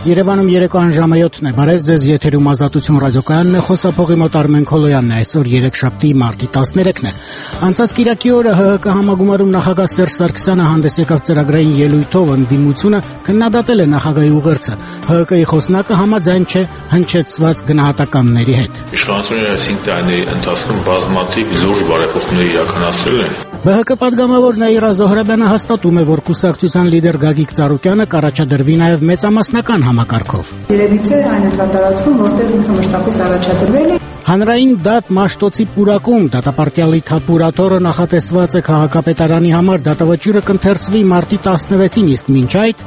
Երևանում երեկոյան ժամը 7-ն է, բարև ձեզ, եթերում Ազատություն ռադիոկայանն է, խոսափողի մոտ Արմեն Քոլոյանն է, այսօր երեքշաբթի մարտի 13-ն է։ Անցած կիրակի օրը ՀՀԿ համագումարում նախագահ Սերժ Սարգսյանը հանդես եկավ ծրագրային ելույթով ընդդիմությունը քննադատել է նախագահի ուղերձը։ ՀՀԿ-ի խոսնակը համաձայն չէ հնչեցված գնահատականների հետ։ Իշխանությունը 5 տարիների ընթացքում բազմաթիվ լուրջ բարեփոխումներ իրականացրել են։ ԲՀԿ պատգամավոր Նաիրա Զոհրաբյանը հաստատում է, որ կուսակցության լիդեր Գագիկ Ծառուկյանը կառաջադրվի նաև մեծամասնական համակարգով։ Երևի թե այն տարածքում, որտեղ ինքը մշտապես առաջադրվել է։ Հանրային դատ Մաշտոցի պուրակում դատապարտյալի թափուրատորը նախատեսված է քաղաքապետարանի համար դատավճիռը կընթերցվի մարտի 16-ին, իսկ մինչ այդ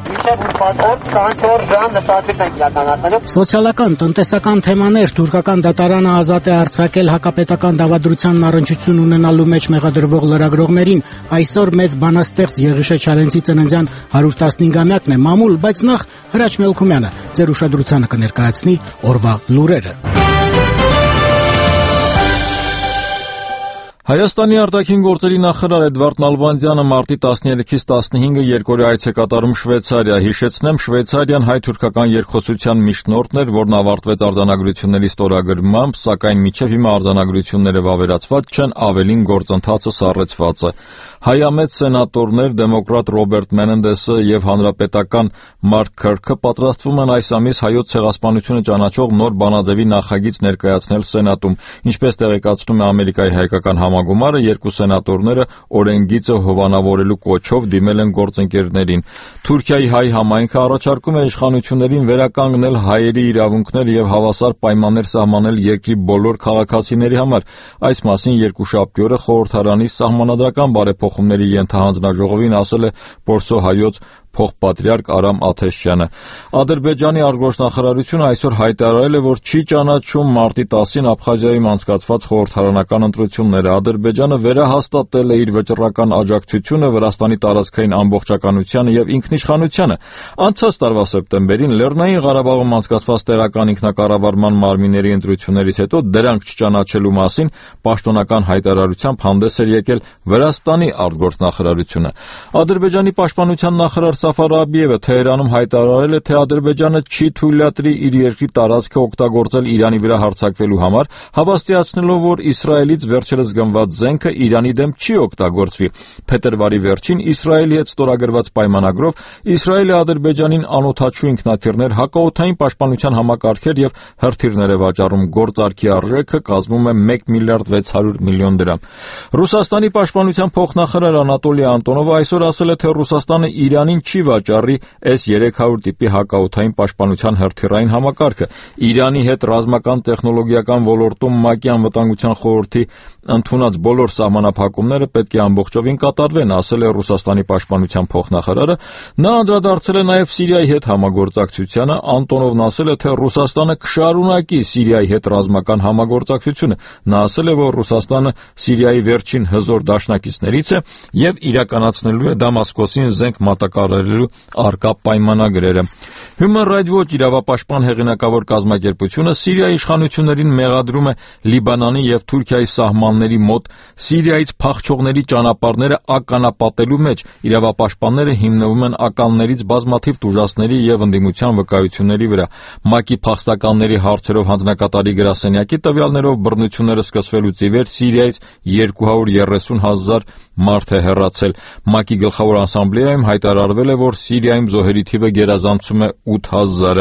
սոցիալական, տնտեսական թեմաներ թուրքական դատարանը ազատ է արձակել հակապետական դավադրությանն առնչություն ունենալու մեջ մեղադրվող լրագրողներին։ Այսօր մեծ բանաստեղծ Եղիշե Չարենցի ծննդյան 115-ամյակն է մամուլ, բայց նախ Հրաչ Մելքումյանը ձեր ուշադրությանը կներկայացնի օրվա լուրերը։ Հայաստանի արտաքին գործերի նախարար Էդվարդ Նալբանդյանը մարտի 13-ից 15-ը երկօրյա այց է կատարում Շվեյցարիա։ Հիշեցնեմ, Շվեյցարիան հայ-թուրքական երկխոսության միջնորդն էր, որն ավարտվեց արձանագրությունների ստորագրմամբ, սակայն մինչև հիմա արձանագրությունները վավերացված չեն, ավելին գործընթացը սառեցված է։ Հայամետ սենատորներ դեմոկրատ Ռոբերտ Մենենդեսը եւ հանրապետական Մարկ Քըրքը պատրաստվում են այս ամիս հայոց ցեղասպանությունը ճանաչող նոր բանաձևի նախագիծ ներկայացնել Սենատում։ Ինչպես տեղեկացնում է Ամերիկայի հայկական համագումարը, երկու սենատորները օրենգիծը հովանավորելու կոչով դիմել են գործընկերներին։ Թուրքիայի հայ համայնքը առաջարկում է իշխանություններին վերականգնել հայերի իրավունքներ եւ հավասար պայմաններ սահմանել երկրի բոլոր քաղաքացիների համար։ Այս մասին երկուշաբթի օրը խորհրդարանի սահմանադրական բարեփոխումների ենթահանձնաժողովին ասել է Պորսոհայոց փոխպատրիարք Արամ Աթեշյանը։ Ադրբեջանի արտգործնախարարությունը այսօր հայտարարել է, որ չի ճանաչում մարտի 10-ին Աբխազիայում անցկացված խորհրդարանական ընտրությունները։ Ադրբեջանը վերահաստատել է իր վճռական աջակցությունը Վրաստանի տարածքային ամբողջականությանը եւ ինքնիշխանությանը։ Անցած տարվա սեպտեմբերին Լեռնային Ղարաբաղում անցկացված տեղական ինքնակառավարման մարմինների ընտրություններից հետո դրանք չճանաչելու մասին պաշտոնական հայտարարությամբ հանդես էր եկել Վրաստանի արտգործնախարարությունը։ Ադրբեջանի պաշտպանության նախարար Սաֆար Աբիևը Թեհրանում հայտարարել է, թե Ադրբեջանը չի թույլատրի իր երկրի տարածքը օգտագործել Իրանի վրա հարձակվելու համար, հավաստիացնելով, որ Իսրայելից վերջերս գնված զենքը Իրանի դեմ չի օգտագործվի։ Փետրվարի վերջին Իսրայելի հետ ստորագրված պայմանագրով Իսրայելը Ադրբեջանին անօդաչու ինքնաթիռներ, հակաօդային պաշտպանության համակարգեր եւ հրթիռներ է վաճառում։ Գործարքի արժեքը կազմում է 1 միլիարդ 600 միլիոն դրամ։ Ռուսաստանի պաշտպանության փոխնախարար Անատոլի Անտոնովը այսօր ասել է, թե Ռուսաստանը Իրանին չի վաճառի S-300 տիպի հակաօդային պաշտպանության հրթիռային համակարգը։ Իրանի հետ ռազմական տեխնոլոգիական ոլորտում ՄԱԿ-ի անվտանգության խորհրդի ընդունած բոլոր սահմանափակումները պետք է ամբողջովին կատարվեն, ասել է Ռուսաստանի պաշտպանության փոխնախարարը։ Նա անդրադարձել է նաև Սիրիայի հետ համագործակցությանը։ Անտոնովն ասել է, թե Ռուսաստանը կշարունակի Սիրիայի հետ ռազմական համագործակցությունը։ Նա ասել է, որ Ռուսաստանը Սիրիայի վերջին հզոր դաշնակիցներից է եւ իրականացնելու է Դամասկոսին զենք մատակարարելու առկա պայմանագրերը։ Human Rights Watch իրավապաշտպան հեղինակավոր կազմակերպությունը Սիրիայի իշխանություններին մեղադրում է Լիբանանի եւ Թուրքիայի սահմանների մոտ Սիրիայից փախչողների ճանապարհները ականապատելու մեջ։ Իրավապաշտպանները հիմնվում են ականներից բազմաթիվ տուժածների եւ ընդդիմության վկայությունների վրա։ ՄԱԿ-ի փախստականների հարցերով հանձնակատարի գրասենյակի տվյալներով բռնությունները սկսվելուց ի վեր Սիրիայից 230,000 մարդ է հեռացել։ ՄԱԿ-ի գլխավոր ասամբլեայում հայտարարվել է, որ Սիրիայում զոհերի թիվը գերազանցում է 8,000-ը։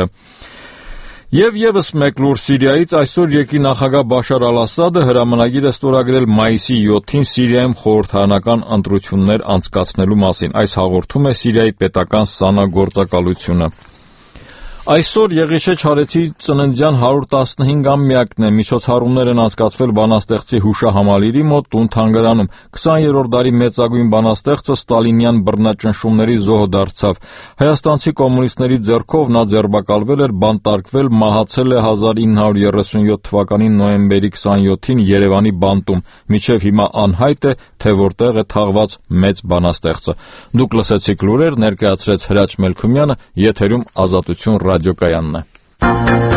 Եվ եւս մեկ լուր Սիրիայից այսօր երկրի նախագահ Բաշար Ալ-Ասադը հրամանագիր է ստորագրել մայիսի 7-ին Սիրիայում խորհրդարանական ընտրություններ անցկացնելու մասին։ Այս հաղորդում է Սիրիայի պետական ՍԱՆԱ գործակալությունը։ Այսօր Եղիշե Չարենցի ծննդյան 115-ամյակն է։ Միջոցառումներ են անցկացվել բանաստեղծի հուշահամալիրի մոտ տուն-թանգարանում։ 20-րդ դարի մեծագույն բանաստեղծը ստալինյան բռնաճնշումների զոհ դարձավ։ Հայաստանցի կոմունիստների ձեռքով նա ձերբակալվել էր, բանտարկվել, մահացել է 1937 թվականի նոյեմբերի 27-ին Երևանի բանտում։ Մինչև հիմա անհայտ է, թե որտեղ է թաղված մեծ բանաստեղծը։ Դուք լսեցիք լուրեր, ներկայացրեց Հրաչ Մելքումյանը, եթերում Ազատություն ռադիոկայանն է։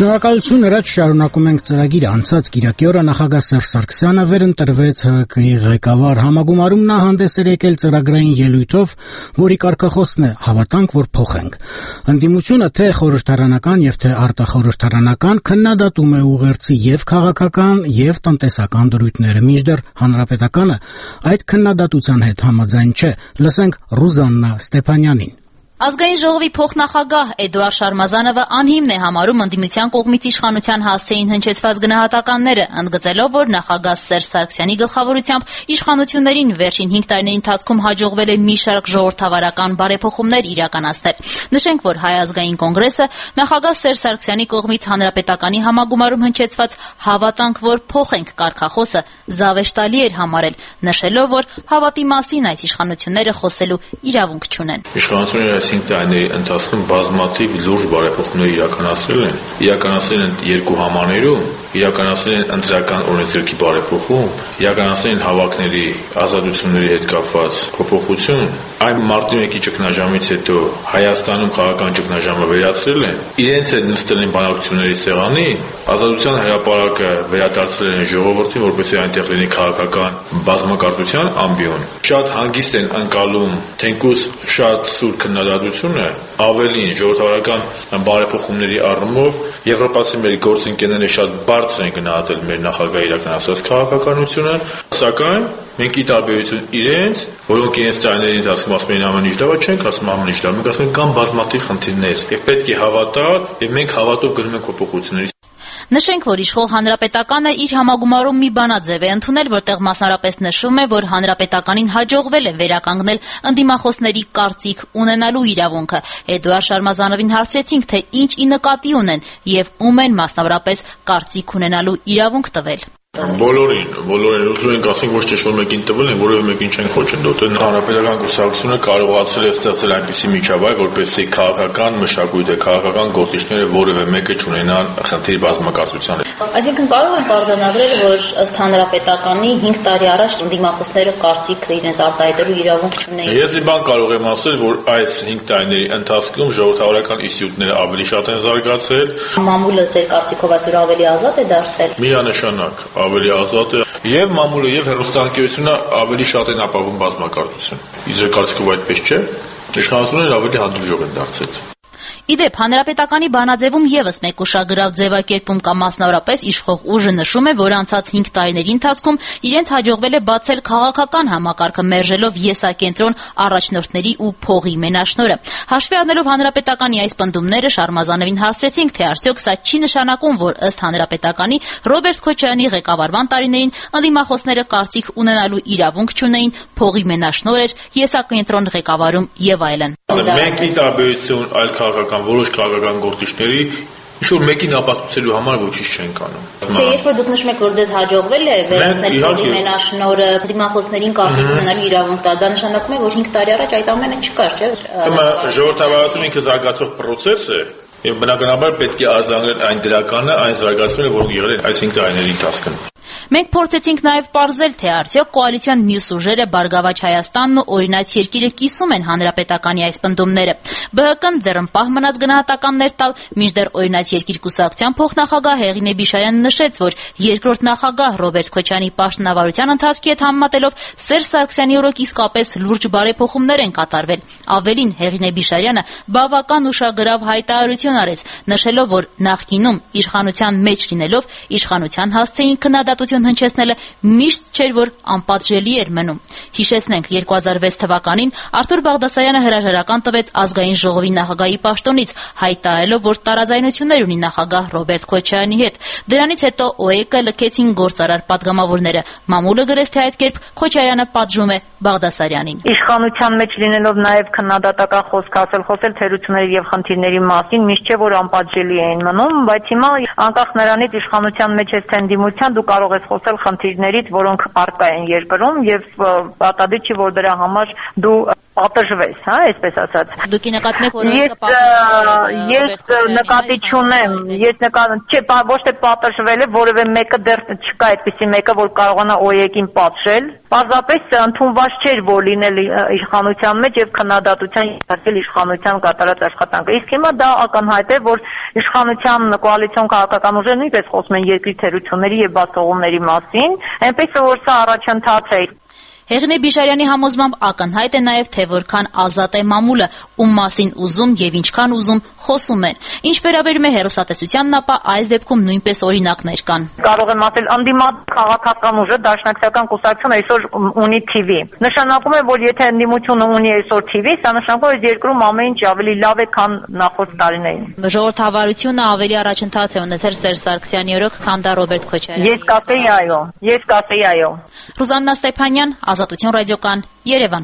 Շնորհակալություն, հրաչ շարունակում ենք ծրագիրը։ Անցած կիրակի օրը նախագահ Սերժ Սարգսյանը վերընտրվեց ՀԿ-ի ղեկավար։ Համագումարում նա հանդես էր եկել ծրագրային ելույթով, որի կարգախոսն է «Հավատանք, որ փոխենք»։ Ընդդիմությունը թե խորհրդարանական եւ թե արտախորհրդարանական քննադատում է ուղերձի եւ քաղաքական եւ տնտեսական դրույթները, մինչդեռ Հանրապետականը այդ քննադատության հետ համաձայն չէ։ Լսենք Ռուզաննա Ստեփանյանին։ Ազգային ժողովի փոխնախագահ Էդուարդ Շարմազանովը անհիմն է համարում ընդդիմության կողմից իշխանության հասցեին հնչեցված գնահատականները, ընդգծելով, որ նախագահ Սերժ Սարգսյանի գլխավորությամբ իշխանություններին վերջին 5 տարիների ընթացքում հաջողվել է մի շարք ժողովրդավարական բարեփոխումներ իրականացնել։ Նշենք, որ Հայ ազգային կոնգրեսը նախագահ Սերժ Սարգսյանի կողմից հանրապետականի համագումարում հնչեցված «Հավատանք, որ փոխենք» կարգախոսը զավեշտալի էր համարել, նշելով, որ հավատի մասին այս իշխանությունները խոսելու իրավունք չունեն։ Իշխանությունները 5 տարիների ընթացքում բազմաթիվ լուրջ բարեփոխումներ իրականացրել են երկու համաներում, իրականացրել են ընտրական օրենսգրքի բարեփոխում, իրականացրել են հավաքների ազատությունների հետ կապված փոփոխություն, այն մարտի 1-ի ճգնաժամից հետո Հայաստանում քաղաքական ճգնաժամը վերացրել են, իրենց հետ նստել են բանակցությունների սեղանի, ազատության հրապարակը վերադարձրել են ժողովրդին, որպեսզի այնտեղ լինի քաղաքական բազմակարծության ամբիոն։ Շատ հանգիստ են անցալում թեկուզ շատ սուր քննադատությունը, ավելին ժողովրդավարական բարեփոխումների առումով եվրոպացի մեր գործընկերները շատ բարձր են գնահատել մեր նախագահի իրականացրած քաղաքականությունը, սակայն մենք ի տարբերություն իրենց, որոնք իրենց տարիների ընթացքում ասում են ամեն ինչ լավ, չենք ասում ամեն ինչ լավ, մենք ասում ենք կան բազմաթիվ խնդիրներ եւ պետք է հավատալ եւ մենք հավատով գնում ենք փոփոխությունների։ Նշենք, որ իշխող Հանրապետականը իր համագումարում մի բանաձև է ընդունել, որտեղ մասնարարպես նշում է, որ Հանրապետականին հաջողվել է վերականգնել ընդդիմախոսների կարծիք ունենալու իրավունքը։ Էդուարդ Շարմազանովին հարցրեցինք, թե ինչ ի նկատի ունեն եւ ում են մասնավորապես կարծիք ունենալու իրավունք տվել։ Բոլորին ուզում ենք ասենք ոչ թե շոյ մեկին տվել են, որովհետեւ մեկին չեն խոչընդոտել։ Հանրապետական կուսակցությունը կարողացել է ստեղծել այնպիսի միջավայր, որպեսզի քաղաքական մշակույթը, քաղաքական գործիչները որևէ մեկը չունենան խնդիր բազմակարծության հետ։ Այսինքն կարող են պարզանագրել, որ ըստ Հանրապետականի 5 տարի առաջ ընդդիմախոսները կարծիքը իրենց արտահայտելու իրավունք չունեին։ Ես մի բան կարող եմ ասել, որ այս 5 տարիների ընթացքում ժողովրդավարական ինստիտուտները ավելի շատ են զարգացել։ Մամուլը ձեր կարծիքով այսօր ավելի ազատ է դարձել։ Միանշանակ ավելի ազատ է եւ մամուլը եւ հեռուստաընկերությունը ավելի շատ են ապահովում բազմակարծություն։ Իսկ կարծիքով այդպես չէ։ Իշխանությունները ավելի հանդուրժող են դարձել։ Իդեպ, Հանրապետականի բանաձևում եւս մեկ ուշագրավ ձևակերպում կա, մասնավորապես իշխող ուժը նշում է, որ անցած 5 տարիների ընթացքում իրենց հաջողվել է բացել քաղաքական համակարգը, մերժելով եսակենտրոն առաջնորդների ու փողի մենաշնորհը։ Հաշվի առնելով Հանրապետականի այս պնդումները, Շարմազանովին հարցրեցինք, թե արդյոք սա չի նշանակում, որ ըստ Հանրապետականի Ռոբերտ Քոչարյանի ղեկավարման տարիներին ընդդիմախոսները կարծիք ունենալու իրավունք չունեին, փողի մենաշնորհ էր, եսակենտրոն ղեկավարում եւ այլն։ Մենք ի տարբերություն այլ որոշ քաղաքական գործիչների ինչ-որ մեկին ապացուցելու համար ոչինչ չեն անում։ Չէ, երբ որ դուք նշում եք, որ դες հաջողվել է վերացնել փողի մենաշնորհը, դիմախոսներին կարծիք ունենալու իրավունք տալ, դա նշանակում է, որ 5 տարի առաջ այդ ամենը չկար, չէ՞։ Ժողովրդավարությունը ինքը զարգացող process է, եւ բնականաբար պետք է արձանագրել այն դրականը, այն զարգացումները, որոնք եղել են այս 5 տարիների ընթացքում։ Մենք փորձեցինք նաև պարզել, թե արդյոք կոալիցիոն մյուս ուժերը Բարգավաճ Հայաստանն ու Օրինաց երկիրը կիսում են Հանրապետականի այս պնդումները։ ԲՀԿ-ն ձեռնպահ մնաց գնահատականներ տալ, մինչդեռ Օրինաց երկիր կուսակցության փոխնախագահ Հեղինե Բիշարյանը նշեց, որ երկրորդ նախագահ Ռոբերտ Քոչարյանի պաշտոնավարության ընթացքի հետ համեմատելով Սերժ Սարգսյանի օրոք իսկապես լուրջ բարեփոխումներ են կատարվել։ Ավելին, Հեղինե Բիշարյանը բավական ուշագրավ հայտարարություն արեց, նշելով, որ նախկինում իշխանության մեջ լինելով իշխանության հասցեին քննադատություն հնչեցնելը միշտ չէր, որ անպատժելի էր մնում։ Հիշեցնենք, 2006 թվականին Արթուր Բաղդասարյանը հրաժարական տվեց ազգային ժողովի նախագահի պաշտոնից, հայտարարելով, որ տարաձայնություններ ունի նախագահ Ռոբերտ Քոչարյանի հետ։ Դրանից հետո ՕԵԿ-ը լքեցին գործարար падգամավորները։ Մամուլը գրեց, թե այդ կերպ Քոչարյանը պատժում է Բաղդասարյանին։ Իշխանության մեջ լինելով նաև քննադատական խոսք խոսել թերությունների եւ խնդիրների մասին, միշտ չէ, որ անպատժելի էին մնում, բայց հիմա անկախ նրանից իշխանության մեջ ես թե ընդդիմության, դու կարող ես խոսել խնդիրներից, որոնք առկա են երկրում եւ պատահի չի, որ դրա համար դու պատժվես, հա, այսպես ասած։ Դուք նկատում եք, որ ես նկատի չունեմ, ոչ թե պատժվել է, որևէ մեկը դեռ չկա այդպիսի մեկը, որ կարողանա OEC-ին պատժել, պարզապես ընդունված չէր, որ լինել իշխանության մեջ եւ քննադատության ենթարկել իշխանության կատարած աշխատանքը։ Իսկ հիմա դա ակնհայտ է, որ իշխանության կոալիցիոն քաղաքական ուժերը նույնպես խոսում են երկրի թերությունների եւ բացողումների մասին, այնպես որ սա առաջընթաց է։ Հեղինե Բիշարյանի համոզմամբ ակնհայտ է նաև թե որքան ազատ է մամուլը, ում մասին ուզում եւ ինչքան ուզում խոսում են։ Ինչ վերաբերում է հեռուստատեսությանն, ապա այս դեպքում նույնպես օրինակներ կան։ Կարող եմ ասել, ընդդիմադիր քաղաքական ուժը Դաշնակցական կուսակցությունը այսօր ունի TV։ Նշանակում է, որ եթե ընդդիմությունը ունի այսօր TV, սա նշանակում է, որ երկրում ամեն ինչ ավելի լավ է, քան նախորդ տարիներին։ Ժողովրդավարությունը ավելի առաջընթաց է ունեցել Սերժ Սարգսյանի օրոք, քան դա Ռոբերտ Քոչարյանի։ Ես կասեի այո։ Ռուզաննա Ստեփանյան, Ազատություն ռադիոկան, Երևան։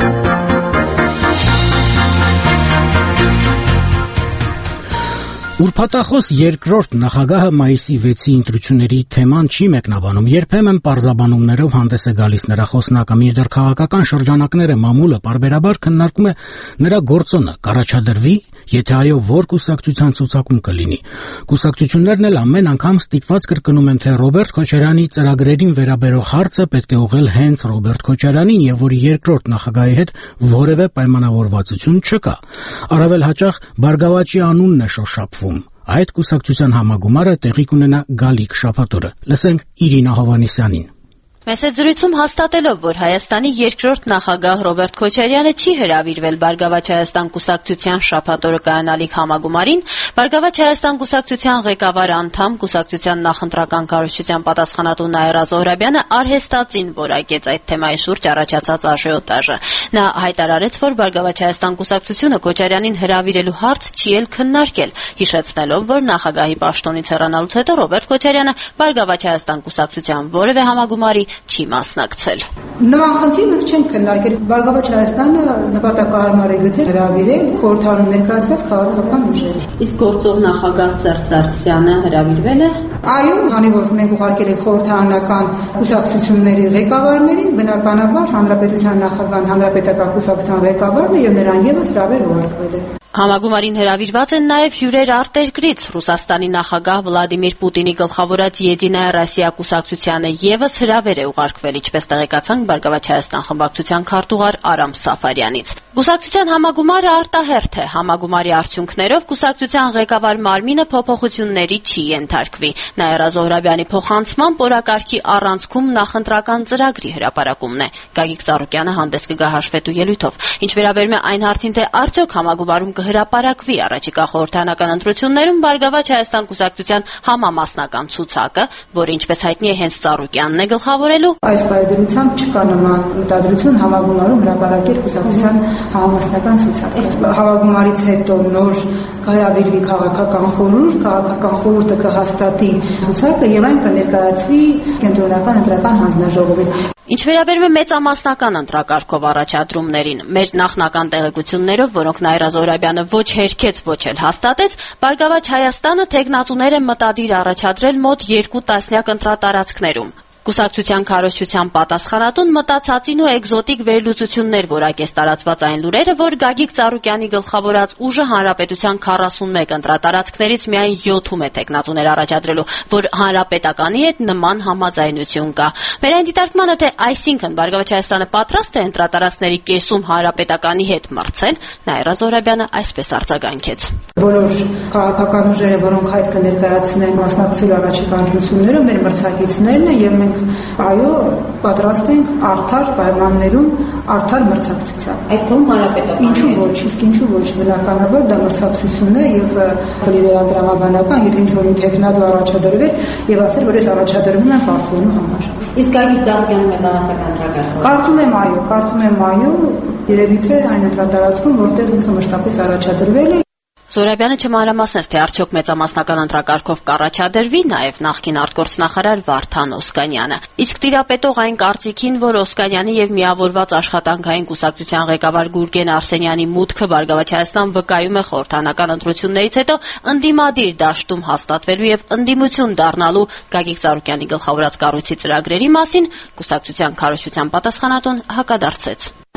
Ուրբաթախոս երկրորդ նախագահը մայիսի 6-ի ընտրությունների թեման չի մեկնաբանում, երբեմն պարզաբանումներով հանդես է գալիս նրա խոսնակը, մինչդեռ քաղաքական շրջանակները մամուլը պարբերաբար քննարկում է նրա գործոնը, կառաջադրվի, եթե այո, որ կուսակցության ցուցակում կլինի։ Կուսակցություններն էլ ամեն անգամ ստիպված կրկնում են, թե Ռոբերտ Քոչարյանի ծրագրերին վերաբերող հարցը պետք է ուղղել հենց Ռոբերտ Քոչարյանին եւ որ երկրորդ նախագահի հետ որևէ պայմանավորվածություն չկա։ Առավել հաճախ Բարգավաճի անունն է շոշափվում։ Այդ կուսակցության համագումարը տեղի կունենա գալիք շաբաթօրը։ Լսենք Իրինա Հովհաննիսյանին։ Մեծ զրույցում հաստատելով, որ Հայաստանի երկրորդ նախագահ Ռոբերտ Քոչարյանը չի հրավիրվել Բարգավաճ Հայաստան կուսակցության շաբաթօրը կայանալիք համագումարին, Բարգավաճ Հայաստան կուսակցության ղեկավար անդամ, կուսակցության նախընտրական կառույցության պատասխանատու Նաիրա Զոհրաբյանը արհեստածին որակեց այդ թեմայի շուրջ առաջացած աժիոտաժը։ Նա հայտարարեց, որ Բարգավաճ Հայաստան կուսակցությունը Քոչարյանին հրավիրելու հարց չի էլ քննարկել, հիշեցնելով, որ նախագահի պաշտոնից հեռանալուց հետո Ռոբերտ Քոչարյանը Բարգավաճ Հայաստան կուսակցության որևէ համագումարի չի մասնակցել։ Նման խնդիր մենք չենք քննարկել։ Բարգավաճ Հայաստանը նպատակահարմար է գտել հրավիրել խորհրդարանում ներկայացված քաղաքական ուժերը։ Իսկ գործող նախագահ Սերժ Սարգսյանը հրավիրվել է։ Այո, քանի որ մենք ուղարկել ենք խորհրդարանական կուսակցությունների ղեկավարներին, բնականաբար հանրապետության նախագահան հանրապետական կուսակցության ղեկավարն է եւ նրան եւս հրավեր ուղարկվել է։ Համագումարին հրավիրված են նաև հյուրեր արտերկրից։ Ռուսաստանի նախագահ Վլադիմիր Պուտինի գլխավորած Եդինայա Ռոսիա կուսակցությանը եւս հրավեր է ուղարկվել, ինչպես տեղեկացանք Բարգավաճ Հայաստան խմբակցության քարտուղար Արամ Սաֆարյանից։ Կուսակցության համագումարը արտահերթ է։ Համագումարի արդյունքներով կուսակցության ղեկավար Մարմինը փոփոխությունների չի ենթարկվի։ Նաիրա Զոհրաբյանի փոխանցմամբ օրակարգի առանցքում նախընտրական ծրագրի հրապարակումն է։ Գագիկ Ծառուկյանը հանդես կգա հաշվետու ելույթով։ Ինչ վերաբերում է այն հարցին, թե արդյոք համագումարում կհրապարակվի առաջիկա խորհրդարանական ընտրություններում Բարգավաճ Հայաստան կուսակցության համամասնական ցուցակը, որը ինչպես հայտնի է հենց Ծառուկյանն է գլխավորելու, այս պայմանությամբ չկա նման մտադրություն համագումարում հրապարակել կուսակցության համամասնական ցուցակը։ Համագումարից հետո նոր կհրավիրվի քաղաքական խորհուրդը կհաստատի ցուցակը եւ այն կներկայացվի կենտրոնական ընտրական հանձնաժողովին։ Ինչ վերաբերում է մեծամասնական ընտրակարգով առաջադրումներին, մեր նախնական տեղեկություններով, որոնք Նաիրա Զոհրաբյանը ոչ հերքեց, ոչ էլ հաստատեց, Բարգավաճ Հայաստանը թեկնածուներ է մտադիր առաջադրել մոտ 2 տասնյակ ընտրատարածքներում։ Կուսակցության քարոզչության պատասխանատուն մտածածին ու էկզոտիկ վերլուծություններ որակեց տարածված այն լուրերը, որ Գագիկ Ծառուկյանի գլխավորած ուժը հանրապետության 41 ընտրատարածքներից միայն 7-ում է տեխնատուներ առաջադրելու, որ հանրապետականի հետ նման համաձայնություն կա։ Մեր այն դիտարկմանը, թե այսինքն Բարգավաճ Հայաստանը պատրաստ է ընտրատարածքների կեսում հանրապետականի հետ մրցել, Նաիրա Զոհրաբյանը այսպես արձագանքեց։ Բոլոր քաղաքական ուժերը, որոնք հայտ կներկայացնեն մասնակցելու առաջիկա ընտրություններում, մեր մրցակիցներն են եւ մենք այո պատրաստ ենք արդար պայմաններում արդար մրցակցության։ Այդ թվում հանրապետական։ Ինչու ոչ, իսկ ինչու ոչ, բնականաբար դա մրցակցությունն է եւ կլիդերադրամաբանական, եթե ինչ-որ տեխնատու առաջադրվել եւ ասել, որ ես առաջադրվում եմ պարտվելու համար։ Իսկ Գագիկ Ծառուկյանը մեծամասնական ընտրակարգ։ Կարծում եմ այո, երևի թե այն ընտրատարածքում, որտեղ ինքը մշտապես առաջադրվել է։ Զոհրաբյանը չմանրամասնեց, թե արդյոք մեծամասնական ընտրակարգով կառաջադրվի նաև նախկին արտգործնախարար Վարդան Օսկանյանը։ Իսկ տիրապետող այն կարծիքին, որ Օսկանյանի եւ միավորված աշխատանքային կուսակցության ղեկավար Գուրգեն Արսենյանի մուտքը Բարգավաճ Հայաստան վկայում է խորհրդարանական ընտրություններից հետո ընդդիմադիր դաշտում հաստատվելու եւ ընդդիմություն դառնալու Գագիկ Ծառուկյանի գլխավորած կառույցի ծրագրերի մասին, կուսակցության քարոզչության պատասխանատուն հակադարձեց։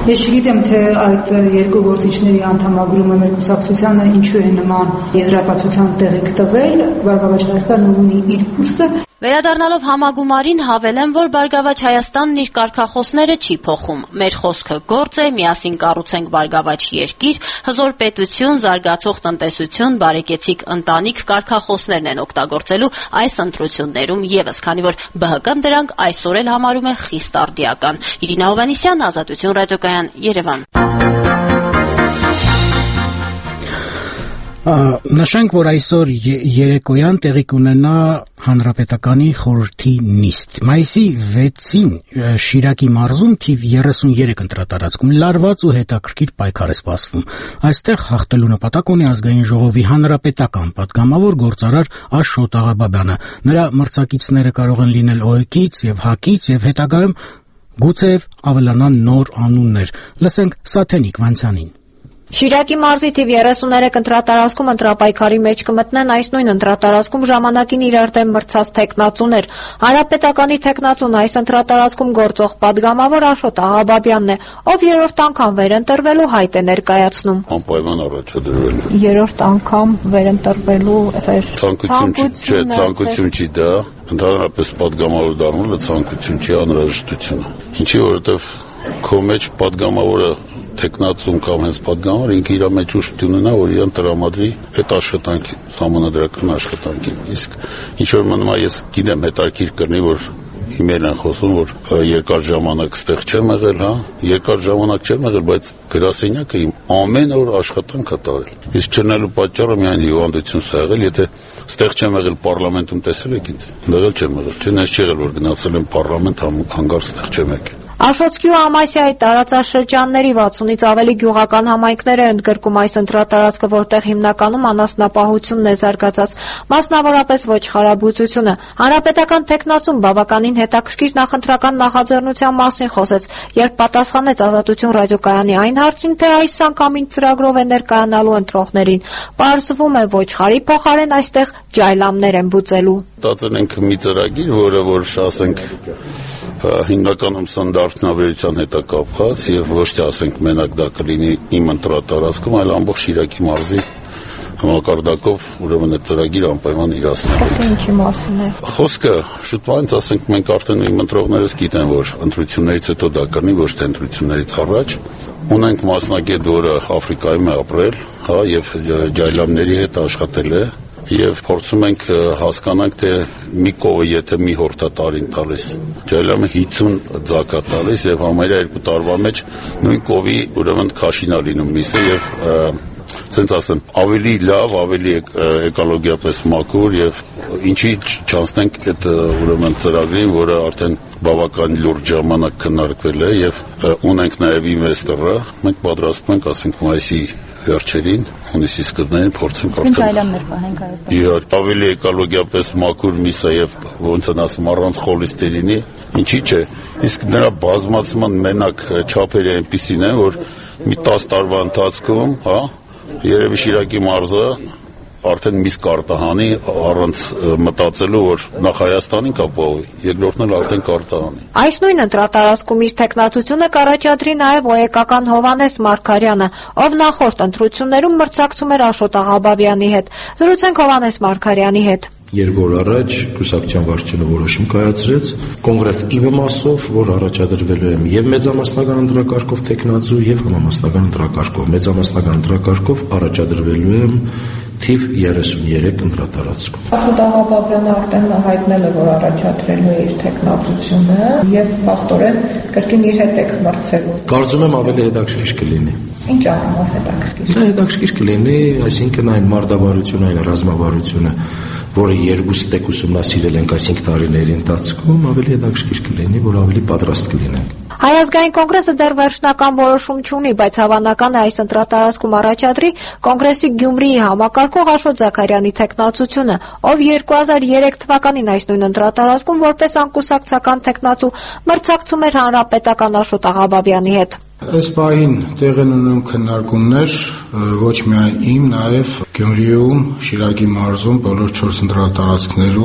Ես չգիտեմ, թե այդ երկու գործիչների անդամագրումը մեր կուսակցությանը ինչու է նման եզրակացության տեղիք տվել, Բարգավաճ Հայաստանը ունի իր կուրսը։ Վերադառնալով համագումարին հավելեմ, որ Բարգավաճ Հայաստանն իր կարգախոսները չի փոխում։ Մեր խոսքը գործ է, միասին կառուցենք բարգավաճ երկիր, հզոր պետություն, զարգացող տնտեսություն, բարեկեցիկ ընտանիք կարգախոսներն են օգտագործելու այս ընտրություններում եւս, քանի որ ԲՀԿ-ն դրանք այսօր էլ համարում է խիստ արդիական։ Իրինա Հովհաննիսյան, Ազատություն ռադիոկայան, Երևան։ Նշենք, որ այսօր երեկոյան տեղի կունենա Հանրապետականի խորհրդի նիստ։ Մայիսի 6-ին Շիրակի մարզում թիվ 33 ընտրատարածքում լարված ու հետաքրքիր պայքար է սպասվում։ Այստեղ հաղթելու նպատակ ունի ազգային ժողովի հանրապետական պատգամավոր գործարար Աշոտ Աղաբաբյանը։ Նրա մրցակիցները կարող են լինել ՕԵԿ-ից եւ ՀԱԿ-ից եւ հետագայում գուցեև ավելանան նոր անուններ։ Լսենք Սաթենիկ Վանցյանին։ Շիրակի մարզի թիվ 33 ընտրատարածքում ընտրապայքարի մեջ կմտնեն այս նույն ընտրատարածքում ժամանակին իրար դեմ մրցած թեկնածուներ։ Հանրապետականի թեկնածուն այս ընտրատարածքում գործող պատգամավոր Աշոտ Աղաբաբյանն է, ով երրորդ անգամ վերընտրվելու հայտ է ներկայացնում։ Անպայման առաջադրվելու։ Երրորդ անգամ վերընտրվելու ցանկություն չի դա, ընդհանրապես պատգամավոր դառնալը ցանկություն չի, անհրաժեշտություն։ Ինչի որովհետև քո մեջ պատգամավորը թեկնածուն կամ հենց պատգամավորը ինքը իր մեջ ուշություն ունենա, որ իրան տրամադրի այդ աշխատանքին, համանդրական աշխատանքին։ Իսկ ինչ որ մնում է, ես գիտեմ, հետաքրքիր կրնի, որ հիմեր են խոսում, որ երկար ժամանակ ստեղ չեմ եղել, երկար ժամանակ չեմ եղել, բայց գրասենյակը իմ ամեն օր աշխատանք է տարել։ Իսկ չնելու պատճառը միայն հիվանդություն սա եղել, եթե ստեղ չեմ եղել պարլամենտում տեսել եք ինձ, ընդեղել չեմ եղել, չէ՞ նես չի եղել, որ գնացել եմ պարլամենտ, հանգար ստեղ չեմ եկել։ Աշոտսկի ու Ամասիայի տարածաշրջանների 60-ից ավելի գյուղական համայնքներ է ընդգրկում այս ընտրատարածքը, որտեղ հիմնականում անասնապահությունն է զարգացած, մասնավորապես ոչխարաբուծությունը։ Հանրապետական թեկնածուն բավականին հետաքրքիր նախընտրական նախաձեռնության մասին խոսեց, երբ պատասխանեց Ազատություն ռադիոկայանի այն հարցին, թե այս անգամ ինչ ծրագրով է ներկայանալու ընտրողներին։ Պարզվում է, ոչխարի փոխարեն այստեղ ջայլամներ են բուծելու։ Ստացել ենք մի ծրագիր, որ ասենք հիմնականում սննդարդյունաբերության հետ է կապված եւ ոչ թե ասենք մենակ դա կլինի իմ ընտրատարածքում, այլ ամբողջ Շիրակի մարզի համակարգով ուրեմն այդ ծրագիրը անպայման իրացնելու։ Խոսքը ինչի մասին է։ Խոսքը շուտվանից ասենք մենք արդեն իմ ընտրողներս գիտեն, որ ընտրություններից հետո դա կլինի, ոչ թե ընտրություններից առաջ։ Ունենք մասնակետ, որը Աֆրիկայում է ապրել, եւ ջայլամների հետ աշխատել է։ Եվ փորձում ենք հասկանանք, թե մի կովը եթե մի հորթատարին տալիս, ջայլամը 50 ձակ է տալիս եւ համարյա 2 տարվա մեջ նույն կովի ուրեմն քաշին է լինում միսը եւ ասենց ասեմ ավելի լավ, ավելի էկոլոգիապես մաքուր եւ ինչի չանցնենք այդ ուրեմն ծրագրին, որը արդեն բավական լուրջ ժամանակ քննարկվել է եւ ունենք նաեւ ինվեստորը, մենք պատրաստվում ենք ասենք մայիսի վերջերին, հունիսի սկզբներին փորձենք արդեն ջայլամներ պահենք Հայաստանում։ Իհարկե, ավելի էկոլոգիապես մաքուր միսը եւ ոնց են ասում առանց խոլեստերինի, ինչի՞ չէ։ Իսկ նրա բազմացման մենակ չափերը այնպիսին են, որ մի 10 տարվա ընթացքում, երևի Շիրակի մարզը արդեն միս կարտահանի առանց մտածելու, որ նախ Հայաստանին կապահովի, երկրորդն էլ արդեն կարտահանի։ Այս նույն ընտրատարածքում իր թեկնածությունը կառաջադրի նաև ՕԵԿ-ական Հովհաննես Մարգարյանը, ով նախորդ ընտրություններում մրցակցում էր Աշոտ Աղաբաբյանի հետ։ Զրուցենք Հովհաննես Մարգարյանի հետ։ Երկու օր առաջ կուսակցության վարչությունը որոշում կայացրեց կոնկրետ իմ մասով, որ առաջադրվելու եմ եւ մեծամասնական ընտրակարգով տեխնացու եւ համամասնական ընտրակարգով։ Մեծամասնական ընտրակարգով առաջադրվելու եմ թիվ 33 ընտրատարածքում։ Աշոտ Աղաբաբյանը արդեն հայտնել է, որ առաջադրելու է իր տեխնացությունը եւ փաստորեն կրկին իր հետ եք մրցելու։ Կարծում եմ ավելի հետաքրքիր կլինի։ Ինչ առումով հետաքրքիր։ Դա հետաքրքիր կլինի, այսինքն այն մարտավարությունը, այն ռազմավարությունը, որը երկուստեք ուսումնասիրել ենք այս 5 տարիների ընթացքում, ավելի հետաքրքիր կլինի, որ ավելի պատրաստ կլինենք։ Հայ ազգային կոնգրեսը դեռ վերջնական որոշում չունի, բայց հավանական է այս ընտրատարածքում առաջադրի կոնգրեսի Գյումրիի համակարգող Աշոտ Զաքարյանի թեկնածությունը, ով 2003 թվականին այս նույն ընտրատարածքում որպես անկուսակցական թեկնածու մրցակցում էր հանրապետական Աշոտ Աղաբաբյանի հետ։ Այս պահին տեղ են ունենում քննարկումներ ոչ միայն իմ, նաև Գյումրիում, Շիրակի մարզում, բոլոր 4 ընտրատարածքներում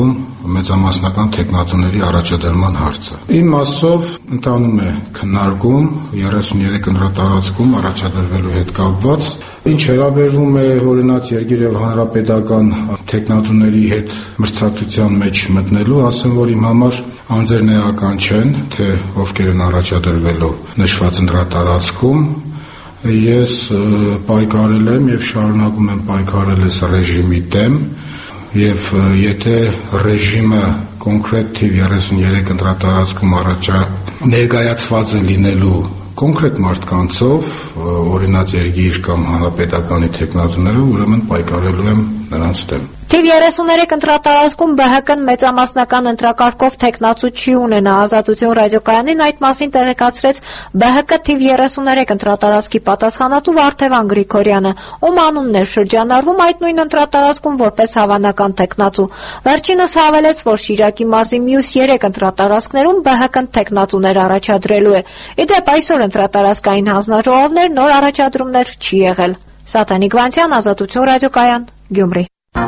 մեծամասնական տեխնատուների առաջադրման հարցը։ Իմ մասով ընթանում է քննարկում 33 ընտրատարածքում առաջադրվելու հետ կապված, ինչ վերաբերում է օրինաց երկիր եւ հանրապետական տեխնատուների հետ մրցակցության մեջ մտնելու, ասեմ, որ իմ համար անձեռնեական չեն, թե ովքեր են առաջադրվելու նշված ընտրատարածքում։ Ես պայքարել եմ եւ շարունակում եմ պայքարել այս ռեժիմի դեմ եւ եթե ռեժիմը կոնկրետ թիվ 33 ընտրատարածքում ներկայացված է լինելու կոնկրետ մարդկանցով, օրինաց երկիր կամ հանրապետականի տեխնատուներով, ուրեմն պայքարելու եմ նրանց դեմ։ Թիվ 33 ընտրատարածքում ԲՀԿ-ն մեծամասնական ընտրակարգով տեխնացու չի ունենա։ Ազատություն ռադիոկայանին այդ մասին տեղեկացրեց ԲՀԿ թիվ 33 ընտրատարածքի պատասխանատու Վարդևան Գրիգորյանը, ում անունն էր շրջանառվում այդ նույն ընտրատարածքում որպես հավանական տեխնացու։ Վերջինս հավելեց, որ Շիրակի մարզի մյուս 3 ընտրատարածքներում ԲՀԿ-ն տեխնատուներ առաջադրելու է։ Իդեպ այսօր ընտրատարածքային հանձնաժողովներ նոր առաջադրումներ չի եղել։ Սատանիկ Վանցյան, Ազատություն ռադիոկայան, Գյումրի։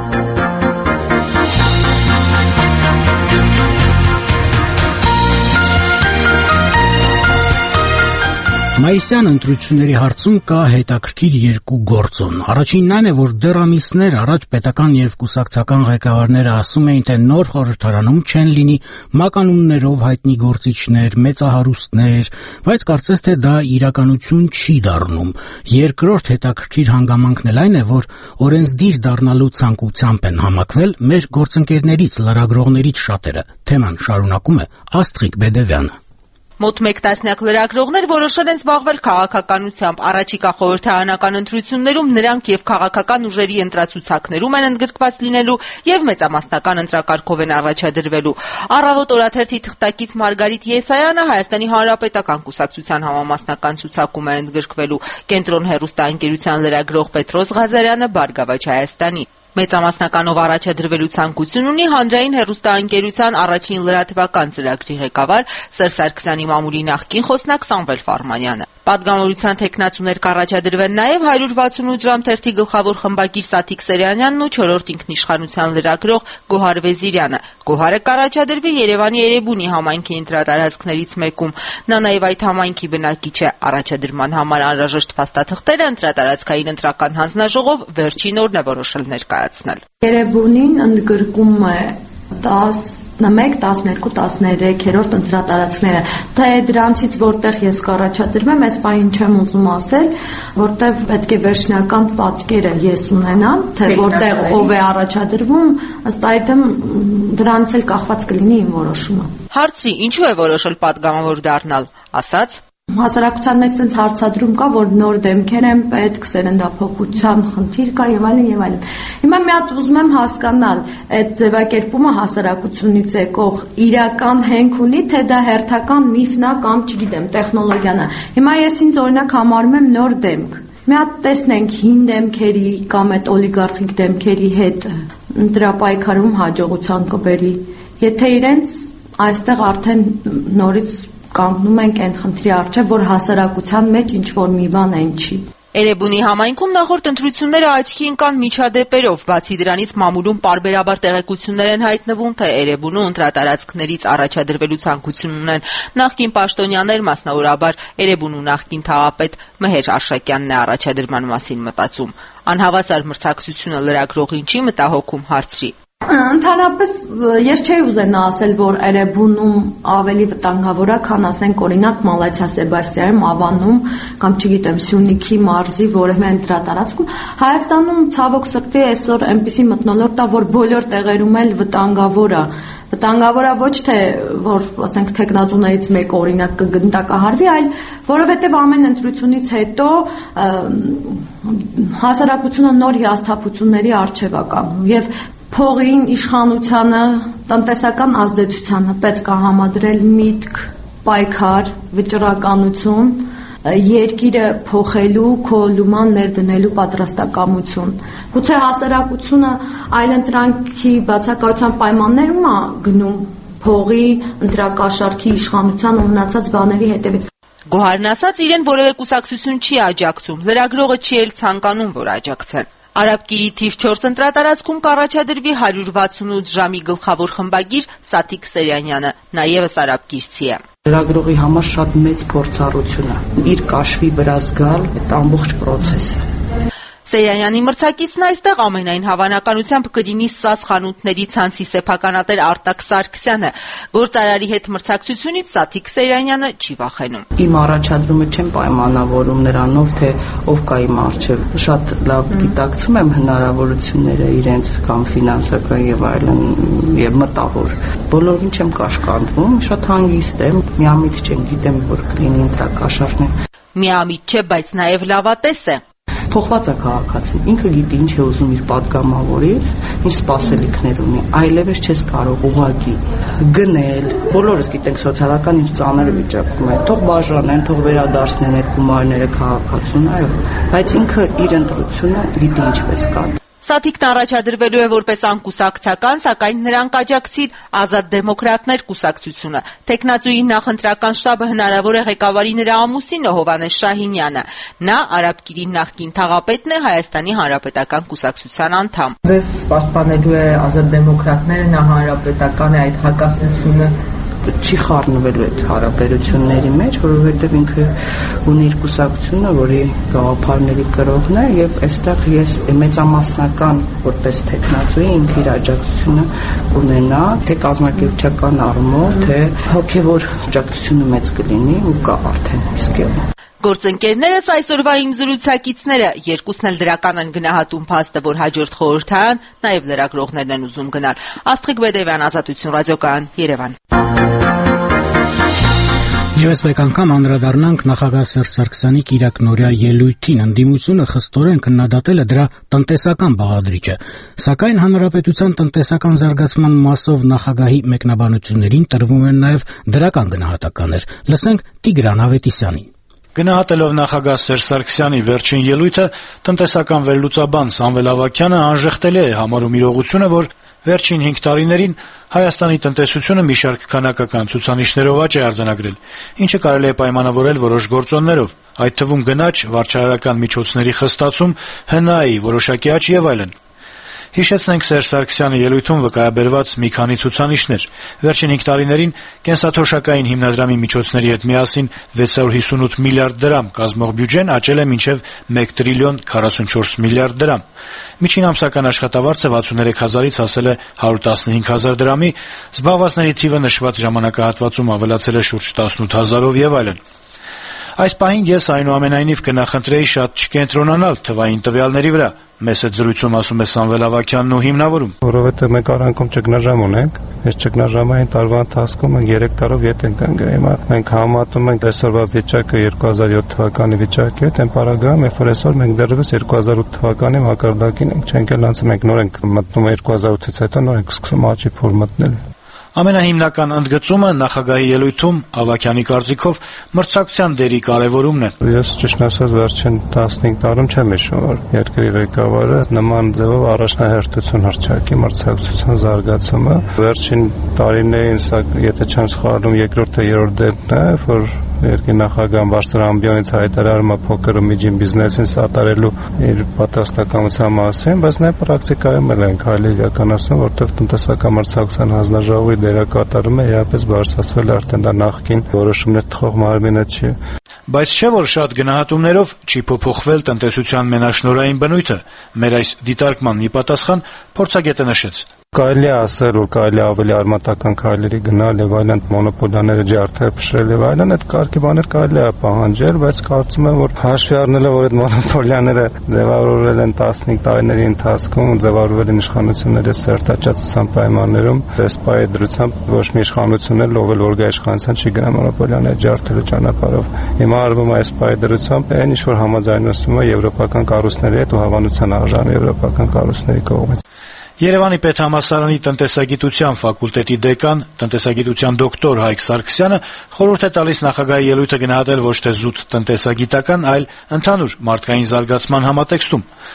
Մայիսյան ընտրությունների հարցում կա հետաքրքիր երկու գործոն։ Առաջինն այն է, որ դեռ ամիսներ առաջ պետական եւ կուսակցական ղեկավարները ասում էին, թե նոր խորհրդարանում չեն լինի մականուններով հայտնի գործիչներ, մեծահարուստներ, բայց կարծես թե դա իրականություն չի դառնում։ Երկրորդ հետաքրքիր հանգամանքն էլ այն է, որ օրենսդիր դառնալու ցանկությամբ են համակվել մեր գործընկերներից, լրագրողներից շատերը։ Թեման շարունակում է Աստղիկ Բեդևյանը։ Մոտ 1 տասնյակ լրագրողներ որոշել են զբաղվել քաղաքականությամբ։ Առաջիկա խորհրդարանական ընտրություններում նրանք եւ քաղաքական ուժերի ընտրացուցակներում են ընդգրկված լինելու եւ մեծամասնական ընտրակարգով են առաջադրվելու։ Առավոտ օրաթերթի թղթակից Մարգարիտ Եսայանը Հայաստանի Հանրապետական կուսակցության համամասնական ցուցակում է ընդգրկվելու։ Կենտրոն հեռուստաընկերության լրագրող Պետրոս Ղազարյանը Բարգավաճ Հայաստանի մեծամասնականով առաջադրվելու ցանկություն ունի հանրային հեռուստաընկերության առաջին լրատվական ծրագրի ղեկավար Սերժ Սարգսյանի մամուլի նախկին խոսնակ Սամվել Ֆարմանյանը։ Պատգամավորության տեխնացուներ կառաջադրվեն նաև 168 ժամ թերթի գլխավոր խմբագիր Սաթիկ Սերյանյանն ու 4-րդ ինքնիշխանության լրագրող Գոհար Վեզիրյանը։ Գոհարը կառաջադրվի Երևանի Էրեբունի համայնքի ընտրատարածքներից մեկում։ Նա նաև այդ համայնքի բնակիչ է։ Առաջադրման համար անհրաժեշտ փաստաթղթերը ընտրատարածքային ընտրական հանձնաժողով վերջին օրն է որոշել ներկայացնել։ Երեբունին ընդգրկում է 11, 12, 13-րդ ընտրատարածքները։ Թե դրանցից որտեղ ես կառաջադրվեմ, այս բանին չեմ ուզում ասել, որտեղ պետք է վերջնական պատկերը ես ունենամ, թե որտեղ ով է առաջադրվում, ըստ այդմ դրանից էլ կախված կլինի իմ որոշումը։ Հարցի ինչու է որոշել պատգամավոր դառնալ, ասաց. Հասարակության մեջ sense հարցադրում կա, որ նոր դեմքեր են պետք, սերնդափոխության խնդիր կա եւ այլն եւ այլն։ Հիմա մի հատ ուզում եմ հասկանալ, այդ ձևակերպումը հասարակությունից եկող իրական հենք ունի, թե դա հերթական միֆն է կամ չգիտեմ, տեխնոլոգիան է։ Հիմա ես ինձ օրինակ համարում եմ նոր դեմք։ Մի հատ տեսնենք հին դեմքերի կամ այդ օլիգարխիկ դեմքերի հետ ընտրապայքարում հաջողության կբերի։ Եթե իրենց այստեղ արդեն նորից կանգնում ենք այն խնդրի առջև, որ հասարակության մեջ ինչ-որ մի բան այն չի։ Էրեբունի համայնքում նախորդ ընտրությունները աչքի ընկան միջադեպերով, բացի դրանից մամուլում պարբերաբար տեղեկություններ են հայտնվում, թե Էրեբունու ընտրատարածքներից առաջադրվելու ցանկություն ունեն նախկին պաշտոնյաներ, մասնավորաբար Էրեբունու նախկին թաղապետ Մհեր Արշակյանն է առաջադրման մասին մտածում։ Անհավասար մրցակցությունը լրագրողին չի մտահոգում, հարցրի. Ընդհանրապես ես չէի ուզենա ասել, որ Էրեբունում ավելի վտանգավոր է, քան ասենք օրինակ Մալացիա Սեբաստիայում, Ավանում կամ չգիտեմ Սյունիքի մարզի որևէ ընտրատարածքում։ Հայաստանում ցավոք սրտի այսօր այնպիսի մթնոլորտ է, որ բոլոր տեղերում էլ վտանգավոր է։ Վտանգավոր է ոչ թե որ ասենք տեխնատուներից մեկը օրինակ կգնդակահարվի, այլ որովհետև ամեն ընտրությունից հետո հասարակությունը նոր հիասթափությունների առջև է կանգնում եւ փողին, իշխանությանը, տնտեսական ազդեցությանը պետք է համադրել միտք, պայքար, վճռականություն, երկիրը փոխելու, քո լուման ներդնելու պատրաստակամություն։ Գուցե հասարակությունը այլընտրանքի բացակայության պայմաններում է գնում փողի, ընտրակաշառքի, իշխանության ու մնացած բաների հետևից։ Գոհարն ասաց, իրեն որևէ կուսակցություն չի աջակցում, լրագրողը չի էլ ցանկանում, որ աջակցեն։ Արաբկիրի թիվ 4 ընտրատարածքում կառաջադրվի 168 ժամի գլխավոր խմբագիր Սաթիկ Սերյանյանը, նաև արաբկիրցի է։ Լրագրողի համար շատ մեծ փորձառություն է իր կաշվի վրա զգալ այդ ամբողջ process-ը։ Սերյանյանի մրցակիցն այստեղ ամենայն հավանականությամբ կլինի ՍԱՍ խանութների ցանցի սեփականատեր Արտակ Սարգսյանը։ Գործարարի հետ մրցակցությունից Սաթիկ Սերյանյանը չի վախենում։ Իմ առաջադրումը չեմ պայմանավորում նրանով, թե ով կա իմ առջև։ Շատ լավ գիտակցում եմ հնարավորությունները իրենց կամ ֆինանսական եւ այլն եւ մտավոր։ Բոլորին չեմ կաշկանդվում, շատ հանգիստ եմ, միամիտ չեմ, գիտեմ, որ կլինի ընտրակաշառն։ Միամիտ չէ, բայց նաեւ լավատես է։ Փոխված է քաղաքացին, ինքը գիտի ինչ է ուզում իր պատգամավորից, ինչ սպասելիքներ ունի, այլևս չես կարող ուղղակի գնել։ Բոլորս գիտենք սոցիալական ինչ ծանր վիճակում է, թող բաժանեն, թող վերադարձնեն այդ գումարները քաղաքացուն, այո, բայց ինքը իր ընտրությունը գիտի ինչպես կա։ Սաթիկն առաջադրվելու է որպես անկուսակցական, սակայն նրան կաջակցիր Ազատ դեմոկրատներ կուսակցությունը։ Տեխնացուի նախընտրական շտաբը հնարավոր է ղեկավարի նրա ամուսինը Հովհաննես Շահինյանը։ Նա արաբկիրի նախկին թաղապետն է, Հայաստանի Հանրապետական կուսակցության անդամ։ Ձեզ պաշտպանելու է Ազատ դեմոկրատները, նա հանրապետական է, այդ հակասությունը չի խառնվելու այդ հարաբերությունների մեջ, որովհետև ինքը ունի իր կուսակցությունը, որի գաղափարների կրողն է, եւ այստեղ ես մեծամասնական որպես տեխնացուի ինքը իր աջակցությունը կունենա, թե կազմակերպչական առումով, թե հոգեվոր աջակցությունը մեծ կլինի ու կա արդեն իսկել։ Գործընկերներս այսօրվա իմ զրուցակիցները, երկուսն էլ դրական են գնահատում փաստը, որ հաջորդ խորհրդարան նաև լրագրողներն են ուզում գնալ։ Աստղիկ Բեդևյան, Ազատություն ռադիոկայան, Երևան։ Եվս մեկ անգամ անդրադառնանք նախագահ Սերժ Սարգսյանի կիրակնօրյա ելույթին, ընդդիմությունը խստորեն քննադատել է դրա տնտեսական բաղադրիչը, սակայն հանրապետության տնտեսական զարգացման մասով նախագահի մեկնաբանություններին տրվում են նաև դրական գնահատականներ։ Լսենք Տիգրան Ավետիսյանին։ Գնահատելով նախագահ Սերժ Սարգսյանի վերջին ելույթը, տնտեսական վերլուծաբան Սամվել Ավագյանը անժխտելի է համարում իրողությունը, որ վերջին 5 տարիներին Հայաստանի տնտեսությունը մի շարք քանակական ցուցանիշներով աճ է արձանագրել, ինչը կարելի է պայմանավորել որոշ գործոններով, այդ թվում գնաճ, վարչարարական միջոցների խստացում, ՀՆԱ-ի որոշակի աճ եւ այլն։ Հիշեցնենք Սերժ Սարգսյանի ելույթում վկայաբերված մի քանի ցուցանիշներ։ Վերջին 5 տարիներին կենսաթոշակային հիմնադրամի միջոցների հետ միասին 658 միլիարդ դրամ կազմող բյուջեն աճել է մինչև 1 տրիլիոն 44 միլիարդ դրամ։ Միջին ամսական աշխատավարձը 63000-ից հասել է 115000 դրամի, զբաղվածների թիվը նշված ժամանակահատվածում ավելացել է շուրջ 18000-ով եւ այլն։ Այս պահին ես այնուամենայնիվ կնախընտրեի շատ չկենտրոնանալ թվային տվյալների վրա, մեծ այդ զրույցում ասում է Սամվել Ավագյանն ու հիմնավորում։ Որովհետև մենք արանքում ճգնաժամ ունենք, այս ճգնաժամային տարվա ընթացքում մենք 3 տարով ետ ենք ընկել։ Հիմա մենք համատում ենք այսօրվա վիճակը 2007 թվականի վիճակի հետ, այն պարագայում, երբ որ այսօր մենք դեռևս 2008 թվականի մակարդակին ենք, չենք էլ անցել, մենք նոր ենք մտնում 2008-ից հետո նոր ենք սկսում աճի փուլ մտնել։ Ամենահիմնական ընդգծումը նախագահի ելույթում Ավագյանի կարծիքով մրցակցության դերի կարևորումն է։ Ես ճիշտ ասած վերջին 15 տարում չեմ հիշում, որ երկրի ղեկավարը նման ձևով առաջնահերթություն հռչակի մրցակցության զարգացումը։ Վերջին տարիներին, եթե չեմ սխալվում, երկրորդ թե երրորդ դեպքն է, որ երկրի նախագահան բարձր ամբիոնից հայտարարում է փոքր ու միջին բիզնեսին սատարելու իր պատրաստակամության մասին, բայց նաև պրակտիկայում էլ են քայլեր իրականացնում, որտեղ տնտեսական մրցակցության հանձնաժողովի դերակատարումը իհարկե բարձրացվել է արդեն դա նախկին որոշումներ թխող մարմինը չի։ Բայց չէ որ շատ գնահատումներով չի փոփոխվել տնտեսության մենաշնորհային բնույթը։ Մեր այս դիտարկման ի պատասխան փորձագետը նշեց. Կարելի է ասել, որ կարելի ավելի արմատական քայլերի գնալ եւ այլն, մոնոպոլիաները ջարդել, փշրել եւ այլն, այդ կարգի բաներ կարելի է պահանջել, բայց կարծում եմ, որ հաշվի առնելով, որ այդ մոնոպոլիաները ձևավորվել են 15 տարիների ընթացքում, ձևավորվել են իշխանությունների սերտաճացության պայմաններում, դեսպայի դրությամբ ոչ մի իշխանություն էլ ով էլ որ գա իշխանության չի գնա մոնոպոլիաները ջարդելու ճանապարհով։ Հիմա արվում է այս պայի դրությամբ այն ինչ որ համաձայնվում է եվրոպական կառույցների հետ ու հավանության արժանի եվրոպական կառույցների կողմից։ Երևանի պետհամալսարանի տնտեսագիտության ֆակուլտետի դեկան, տնտեսագիտության դոկտոր Հայկ Սարգսյանը խորհուրդ է տալիս նախագահի ելույթը գնահատել ոչ թե զուտ տնտեսագիտական, այլ ընդհանուր մարդկային զարգացման համատեքստում։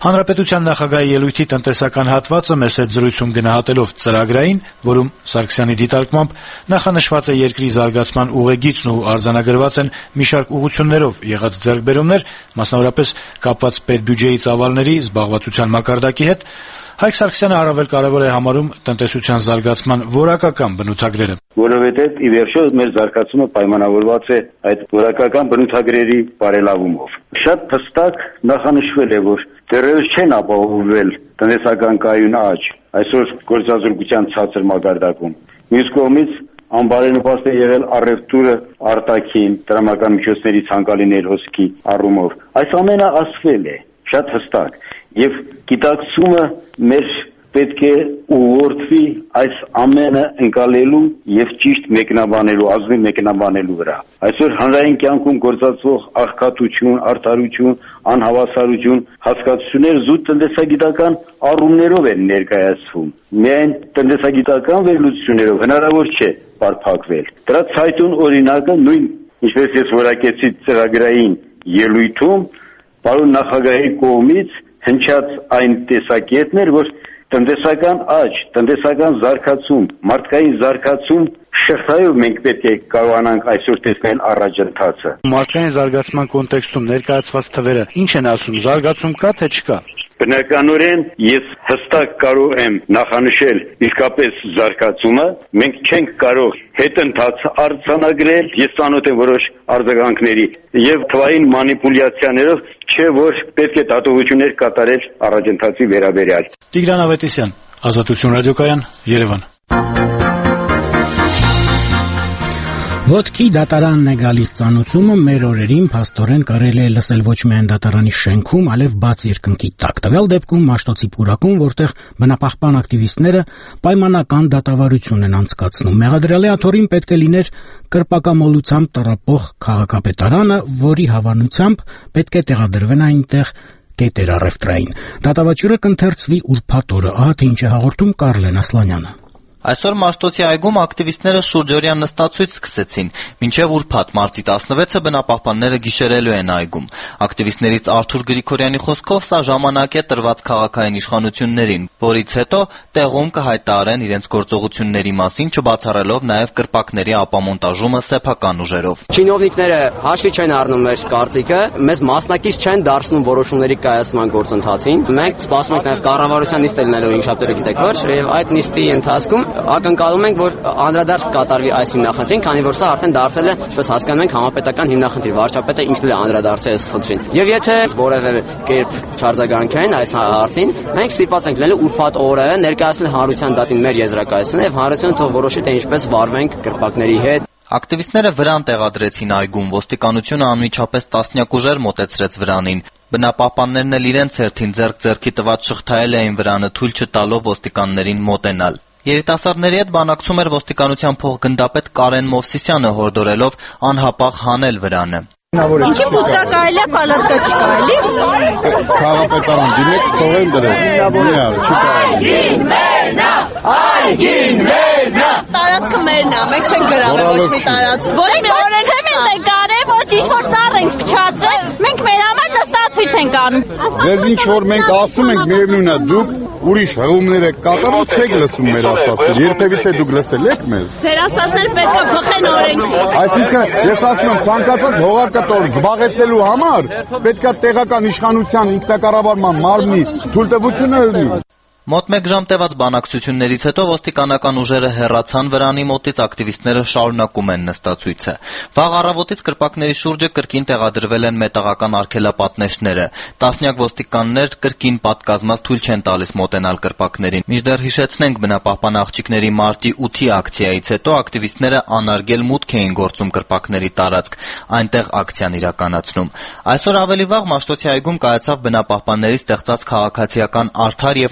Հանրապետության նախագահի ելույթի տնտեսական հատվածը մեծ հետ զրույցում գնահատելով ծրագրային, որում Սարգսյանի դիտարկմամբ նախանշված է երկրի զարգացման ուղեգիծն ու արձանագրված են մի շարք ուղղություններով եղած ձեռքբերումներ, մասնավորապես կապված պետբյուջեի ծավալների, զբաղվածության մակարդակի հետ, Հայկ Սարգսյանը առավել կարևոր է համարում տնտեսության զարգացման որակական բնութագրերը։ Որովհետև ի վերջո մեր զարգացումը պայմանավորված է այդ որակական բնութագրերի բարելավումով։ Շատ հստակ նախանշվել է, որ դեռևս չեն ապահովվել տնտեսական կայուն աճ այսօր գործազրկության ցածր մակարդակում։ Մյուս կողմից անբարենպաստ է եղել առևտուրը արտաքին տրամական միջոցների ցանկալի ներհոսքի առումով։ Այս ամենը ասվել է շատ հստակ եւ գիտակցումը մեր պետք է ուղղորդվի այս ամենը ընկալելու եւ ճիշտ մեկնաբանելու, ազնիվ մեկնաբանելու վրա։ Այսօր հանրային կյանքում գործածվող աղքատություն, արդարություն, անհավասարություն հասկացությունները զուտ տնտեսագիտական առումներով են ներկայացվում։ Միայն տնտեսագիտական վերլուծություններով հնարավոր չէ բարփակվել։ Դրա ցայտուն օրինակը նույն ինչպես ես որակեցի ծրագրային ելույթում պարոն նախագահի կողմից հնչած այն տեսակետն էր, որ տնտեսական աճ, տնտեսական զարգացում, մարդկային զարգացում շղթայով մենք պետք է կարողանանք այսօր տեսնել առաջընթացը։ Մարդկային զարգացման կոնտեքստում ներկայացված թվերը ինչ են ասում, զարգացում կա թե չկա։ Բնականորեն ես հստակ կարող եմ նախանշել իսկապես զարգացումը, մենք չենք կարող հետընթաց արձանագրել, ես ծանոթ եմ որոշ արձագանքների եւ թվային մանիպուլյացիաներով, չէ որ պետք է դատողություններ կատարել առաջընթացի վերաբերյալ։ Տիգրան Ավետիսյան, Ազատություն ռադիոկայան, Երևան։ Ոտքի դատարանն է գալիս ծանուցումը մեր օրերին փաստորեն կարելի է լսել ոչ միայն դատարանի շենքում, այլև բաց երկնքի տակ։ Տվյալ դեպքում Մաշտոցի պուրակում, որտեղ բնապահպան ակտիվիստները պայմանական դատավարություն են անցկացնում։ Մեղադրյալի աթոռին պետք է լիներ կրպակամոլությամբ տառապող քաղաքապետարանը, որի հավանությամբ պետք է տեղադրվեն այնտեղ կետեր առևտրային։ Դատավաճառը կընթերցվի ուրբաթ օրը, ահա թե ինչ է հաղորդում Կարլեն Ասլանյանը։ Այսօր Մաշտոցի այգում ակտիվիստները շուրջօրյա նստացույց սկսեցին, մինչև ուրբաթ մարտի 16-ը բնապահպանները գիշերելու են այգում։ Ակտիվիստներից Արթուր Գրիգորյանի խոսքով սա ժամանակ է տրված քաղաքային իշխանություններին, որից հետո տեղում կհայտարարեն իրենց գործողությունների մասին, չբացառելով նաև կրպակների ապամոնտաժումը սեփական ուժերով։ Չինովնիկները հաշվի չեն առնում մեր կարծիքը, մեզ մասնակից չեն դարձնում որոշումների կայացման գործընթացին։ Մենք սպասում ենք նաև կառավարության նիստ լինելու ինքնապետը գիտեք որ, եւ այդ նիստի ընթացքում ակնկալում ենք, որ անդրադարձ կատարվի այս հիմնախնդրին, քանի որ սա արդեն դարձել է, ինչպես հասկանում ենք, համապետական հիմնախնդիր։ Վարչապետը ինքն էլ է անդրադարձել այս խնդրին։ Եվ եթե որևէ կերպ չարձագանքեն այս հարցին, մենք ստիպված ենք լինելու ուրբաթ օրը ներկայացնել հանրության դատին մեր եզրակացությունը եւ հանրությունը թող որոշի թե ինչպես վարվենք կրպակների հետ։ Ակտիվիստները վրան տեղադրեցին այգում, ոստիկանությունը անմիջապես տասնյակ ուժեր մոտեցրեց վրանին։ Բնապահպաններն էլ իրենց հերթին ձեռք-ձեռքի տված շղթայել էին վրանը, թույլ չտալով ոստիկաններին մոտենալ։ Երիտասարդների հետ բանակցում էր ոստիկանության փոխգնդապետ Կարեն Մովսիսյանը, հորդորելով անհապաղ հանել վրանը։ Ինչի բուտկա կարելի է, պալատկա չկարելի։ Քաղաքապետարան դիմեք, թողեն դրեք։ Այգին մերն է, այգին մերն է։ Տարածքը մերն է, մենք չենք գրավել ոչ մի տարածք։ Ոչ մի օրենք չենք կարել, ոչ ինչ որ ծառ ենք փչացրել։ Մենք մեր համար նստացույց ենք անում։ Դες ինչ որ մենք ասում ենք, միևնույն է, դուք ուրիշ հղումներ եք կատարում, չեք լսում մեր ասածները։ Երբևիցե դուք լսել եք մեզ։ Ձեր ասածները պետք է բխեն օրենքից։ Այսինքն, ես ասում եմ, ցանկացած հողակտոր զբաղեցնելու համար պետք է տեղական իշխանության ինքնակառավարման մարմնի թույլտվությունը լինի։ Մոտ 1 ժամ տևած բանակցություններից հետո ոստիկանական ուժերը հեռացան վրանի մոտից, ակտիվիստները շարունակում են նստացույցը։ Վաղ առավոտից կրպակների շուրջը կրկին տեղադրվել են մետաղական արգելապատնեշները։ Տասնյակ ոստիկաններ կրկին պատկազմած թույլ չեն տալիս մոտենալ կրպակներին։ Մինչդեռ հիշեցնենք բնապահպան աղջիկների մարտի 8-ի ակցիայից հետո ակտիվիստները անարգել մուտք էին գործում կրպակների տարածք, այնտեղ ակցիան իրականացնում։ Այսօր ավելի վաղ Մաշտոցի այգում կայացավ բնապահպանների ստեղծած քաղաքացիական արդար եւ անկախ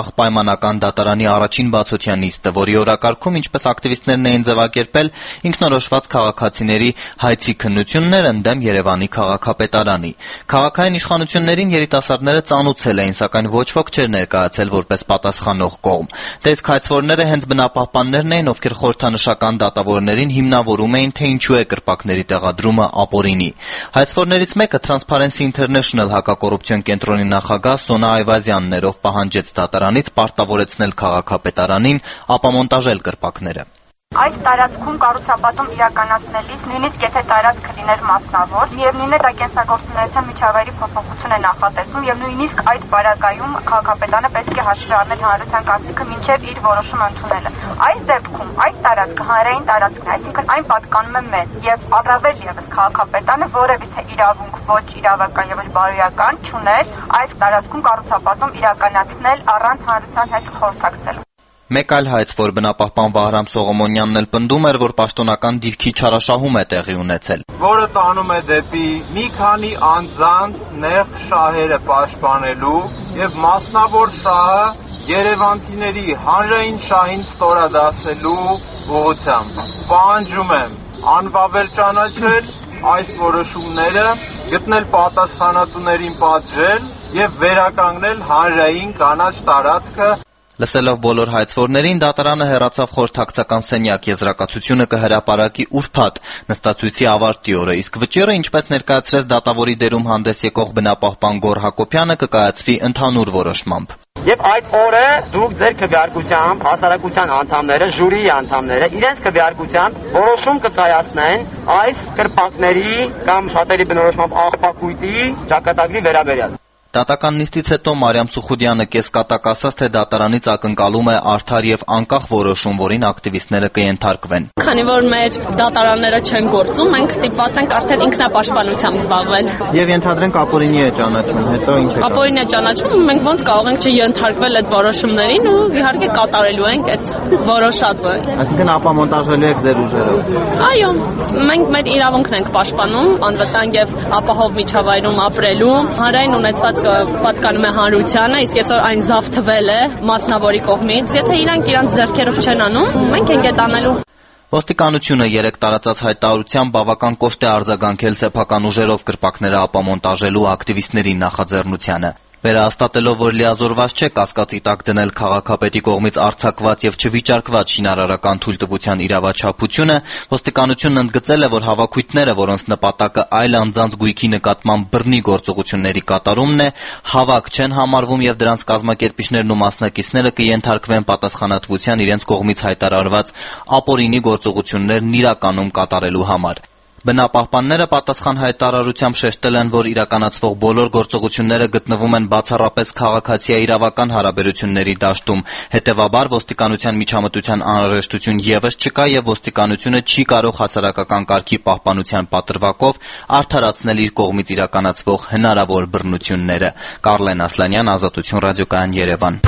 անկախ պայմանական դատարանի առաջին բացօթյա նիստը, որի օրակարգում, ինչպես ակտիվիստներն էին ձևակերպել, ինքնորոշված քաղաքացիների հայցի քննություններ ընդդեմ Երևանի քաղաքապետարանի։ Քաղաքային իշխանություններին երիտասարդները ծանուցել էին, սակայն ոչ ոք չէր ներկայացել որպես պատասխանող կողմ։ Դե իսկ հայցվորները հենց բնապահպաններն էին, ովքեր խորհրդանշական դատավորներին հիմնավորում էին, թե ինչու է կրպակների տեղադրումը ապօրինի։ Հայցվորներից մեկը Transparency International հակակոռուպցիոն կենտրոնի նախագահ Սոնա Այվազյանն էր, ով պահանջեց դատարանից պարտավորեցնել քաղաքապետարանին ապամոնտաժել կրպակները։ Այս տարածքում կառուցապատում իրականացնելիս, նույնիսկ եթե տարածքը լիներ մասնավոր, միևնույն է դա կենսագործունեության միջավայրի փոփոխություն է նախատեսում եւ նույնիսկ այդ բարակայում քաղաքապետարանը պետք է հաշվի առնել հանրության կարծիքը մինչեւ իր որոշումը ընդունելը։ Այս դեպքում այս տարածքը հանրային տարածքն է, այսինքն այն պատկանում է մեզ եւ առավել եւս քաղաքապետարանը որևիցե իրավունք ոչ իրավական եւ ոչ բարոյական չուներ այս տարածքում կառուցապատում իրականացնել առանց հանրության հետ խորհրդակցելու։ Մեկ այլ հայցվոր բնապահպան Վահրամ Սողոմոնյանն էլ պնդում էր, որ պաշտոնական դիրքի չարաշահում է տեղի ունեցել, որը տանում է դեպի մի քանի անձանց նեղ շահերը պաշտպանելու եւ մասնավոր շահը երևանցիների հանրային շահին ստորադասելու ուղղությամբ։ Պահանջում եմ անվավեր ճանաչել այս որոշումները, գտնել պատասխանատուներին պատժել եւ վերականգնել հանրային կանաչ տարածքը։ Լսելով բոլոր հայցվորներին, դատարանը հեռացավ խորհրդակցական սենյակ, եզրակացությունը կհրապարակի ուրբաթ նստացույցի ավարտի օրը, իսկ վճիռը, ինչպես ներկայացրեց դատավորի դերում հանդես եկող բնապահպան Գոռ Հակոբյանը, կկայացվի ընդհանուր որոշմամբ։ Եվ այդ օրը դուք ձեր քվեարկությամբ հասարակության անդամները, ժյուրիի անդամները իրենց քվեարկությամբ որոշում կկայացնեն այս կրպակների կամ շատերի բնորոշմամբ աղբակույտի ճակատագրի վերաբերյալ։ Դատական նիստից հետո Մարիամ Սուխուդյանը կեսկատակ ասաց, թե դատարանից ակնկալում է արդար եւ անկախ որոշում, որին ակտիվիստները կենթարկվեն։ Քանի որ մեր դատարանները չեն գործում, մենք ստիպված ենք արդեն ինքնապաշտպանությամբ զբաղվել։ Եվ ենթադրենք ապօրինի է ճանաչում, հետո ինչ է։ Ապօրինի է ճանաչում, մենք ոնց կարող ենք չենթարկվել այդ որոշումներին ու իհարկե կատարելու ենք այդ որոշածը։ Այսինքն ապամոնտաժելու եք ձեր ուժերով։ Այո, մենք մեր իրավունքն ենք պաշտպանում, անվտանգ եւ ապահով միջավայրում ապրելու, հանրային ունեցված պատկանում է հանրությանը, իսկ այսօր այն զավթվել է մասնավորի կողմից։ Եթե իրանք իրանց ձեռքերով չեն անում, մենք ենք այդ անելու։ Ոստիկանությունը 3 տարածած հայտարարությամբ բավական կոշտ է արձագանքել սեփական ուժերով կրպակները ապամոնտաժելու ակտիվիստների նախաձեռնությանը։ Վերահաստատելով, որ լիազորված չէ կասկածի տակ դնել քաղաքապետի կողմից արձակված եւ չվիճարկված շինարարական թույլտվության իրավաչափությունը, ոստիկանությունն ընդգծել է, որ հավաքույթները, որոնց նպատակը այլ անձանց գույքի նկատմամբ բռնի գործողությունների կատարումն է, հավաք չեն համարվում եւ դրանց կազմակերպիչներն ու մասնակիցները կենթարկվեն պատասխանատվության իրենց կողմից հայտարարված ապօրինի գործողություններն իրականում կատարելու համար։ Բնապահպանները պատասխան հայտարարությամբ շեշտել են, որ իրականացվող բոլոր գործողությունները գտնվում են բացառապես քաղաքացիաիրավական հարաբերությունների դաշտում, հետևաբար ոստիկանության միջամտության անհրաժեշտություն եւս չկա եւ ոստիկանությունը չի կարող հասարակական կարգի պահպանության պատրվակով արդարացնել իր կողմից իրականացվող հնարավոր բռնությունները։ Կարլեն Ասլանյան, Ազատություն ռադիոկայան, Երևան։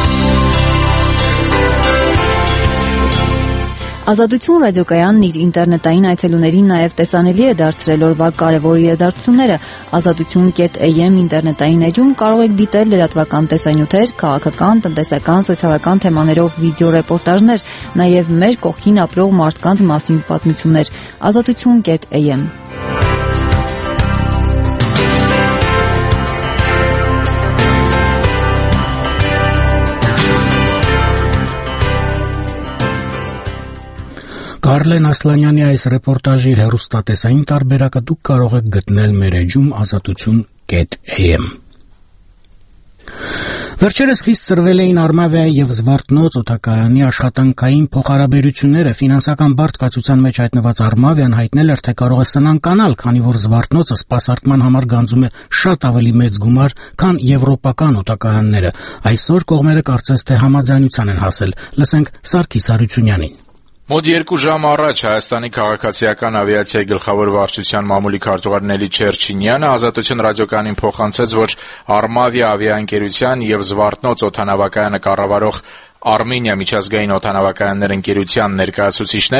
Ազատություն ռադիոկայանն իր ինտերնետային այցելուներին նաև տեսանելի է դարձրել օրվա կարևոր իրադարձությունները։ Ազատություն.am ինտերնետային էջում կարող եք դիտել լրատվական տեսանյութեր, քաղաքական, տնտեսական, սոցիալական թեմաներով վիդեոռեպորտաժներ, նաև մեր կողքին ապրող մարդկանց մասին պատմություններ։ Ազատություն.am Կարլեն Ասլանյանի այս ռեպորտաժի հեռուստատեսային տարբերակը դուք կարող եք գտնել մեր էջում azatutun.am։ Վերջերս խիստ սրվել էին Արմավիայի եւ Զվարթնոց օդակայանի աշխատանքային փոխհարաբերությունները։ Ֆինանսական բարդ կացության մեջ հայտնված Արմավիան հայտնել էր, թե կարող է սնանկանալ, քանի որ Զվարթնոցը սպասարկման համար գանձում է շատ ավելի մեծ գումար, քան եվրոպական օդակայանները։ Այսօր կողմերը կարծես թե համաձայնության են հասել։ Լսենք Սարգիս Հարությունյանին։ Մոտ 2 ժամ առաջ Հայաստանի քաղաքացիական ավիացիայի գլխավոր վարչության մամուլի քարտուղար Նելի Չերչինյանը Ազատություն ռադիոկայանին փոխանցեց, որ Արմավիա ավիաընկերության եւ Զվարթնոց օդանավակայանը կառավարող Արմենիա միջազգային օդանավակայաններ ընկերության ներկայացուցիչները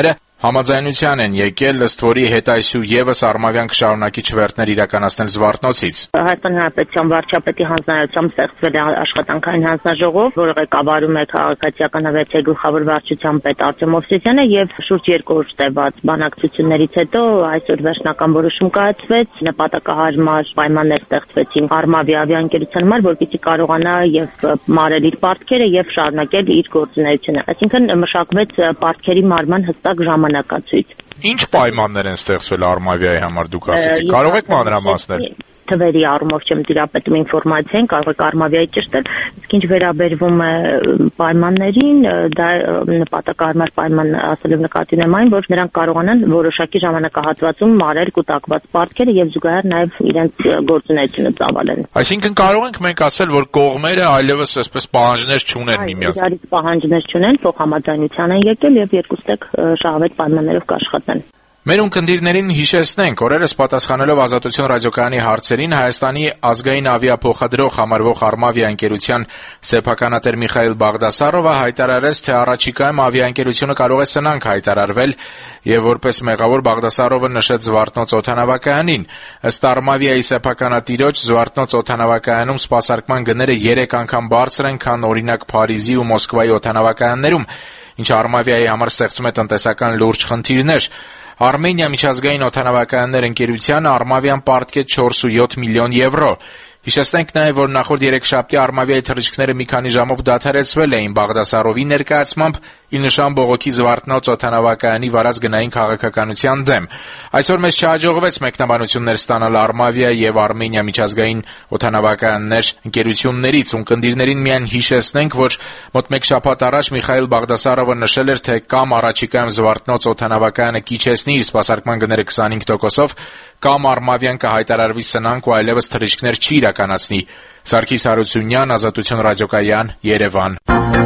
Համաձայնության են եկել, ըստ որի հետայսու եւս Արմավյան կշարունակի չվերթներ իրականացնել Զվարթնոցից։ Հայաստանի Հանրապետության վարչապետի հանձնարարությամբ ստեղծվել է աշխատանքային հանձնաժողով, որը ղեկավարում է քաղաքացիական ավիացիայի գլխավոր վարչության պետ Արտեմ Մովսիսյանը, եւ շուրջ 2 օր տևած բանակցություններից հետո այսօր վերջնական որոշում կայացվեց, նպատակահարմար պայմաններ ստեղծվեցին Արմավի ավիաընկերության համար, որպեսզի կարողանա եւ մարել իր պարտքերը եւ շարունակել իր գործունեությունը։ Այսինքն մշակվեց պարտքերի մարման հստակ ժամանակացույց։ Ինչ պայմաններ են ստեղծվել Արմավիայի համար, դուք ասեցիք, կարող եք մանրամասնել։ Թվերի առումով չեմ դիրապետում ինֆորմացիային, կարող եք Արմավիայի ճշտել, իսկ ինչ վերաբերվում է պայմաններին, դա նպատակահարմար պայման ասելով նկատի ունեմ այն, որ նրանք կարողանան որոշակի ժամանակահատվածում մարել կուտակված պարտքերը եւ զուգահեռ նաեւ իրենց գործունեությունը ծավալեն։ Այսինքն կարող ենք մենք ասել, որ կողմերը այլևս այսպես պահանջներ չունեն միմյանց։ Իրարից պահանջներ չունեն, փոխհամաձայնության են եկել եւ երկուստեք շահավետ պայմաններով կաշխատեն։ Մեր ունկնդիրներին հիշեցնենք, օրերս պատասխանելով Ազատություն ռադիոկայանի հարցերին Հայաստանի ազգային ավիափոխադրող համարվող Արմավիա ընկերության սեփականատեր Միխայել Բաղդասարովը հայտարարեց, թե առաջիկայում ավիաընկերությունը կարող է սնանկ հայտարարվել եւ որպես մեղավոր Բաղդասարովը նշեց Զվարթնոց օդանավակայանին։ Ըստ Արմավիայի սեփականատիրոջ Զվարթնոց օդանավակայանում սպասարկման գները 3 անգամ բարձր են, քան օրինակ Փարիզի ու Մոսկվայի օդանավակայաններում, ինչը Արմավիայի համար ստեղծում է տնտեսական լուրջ խնդիրներ։ Արմենիա միջազգային օդանավակայաններ ընկերությանը Արմավիան պարտքեց 4.7 միլիոն եվրո։ Հիշեցնենք նաև, որ նախորդ երեքշաբթի Արմավիայի թռիչքները մի քանի ժամով դադարեցվել էին Բաղդասարովի ներկայացմամբ ի նշան բողոքի Զվարթնոց օդանավակայանի վարած գնային քաղաքականության դեմ։ Այսօր մեզ չհաջողվեց մեկնաբանություններ ստանալ Արմավիա եւ Արմենիա միջազգային օդանավակայաններ ընկերություններից, ունկնդիրներին միայն հիշեցնենք, որ մոտ 1 շաբաթ առաջ Միխայել Բաղդասարովը նշել էր, թե կամ առաջիկայում Զվարթնոց օդանավակայանը կիչեցնի իր սպասարկման գները 25%-ով, կամ Արմավիան կհայտարարվի սնանկ ու այլևս թռիչքներ չի իրականացնի։ Սարգիս Հարությունյան, Ազատություն ռադիոկայան, Երևան։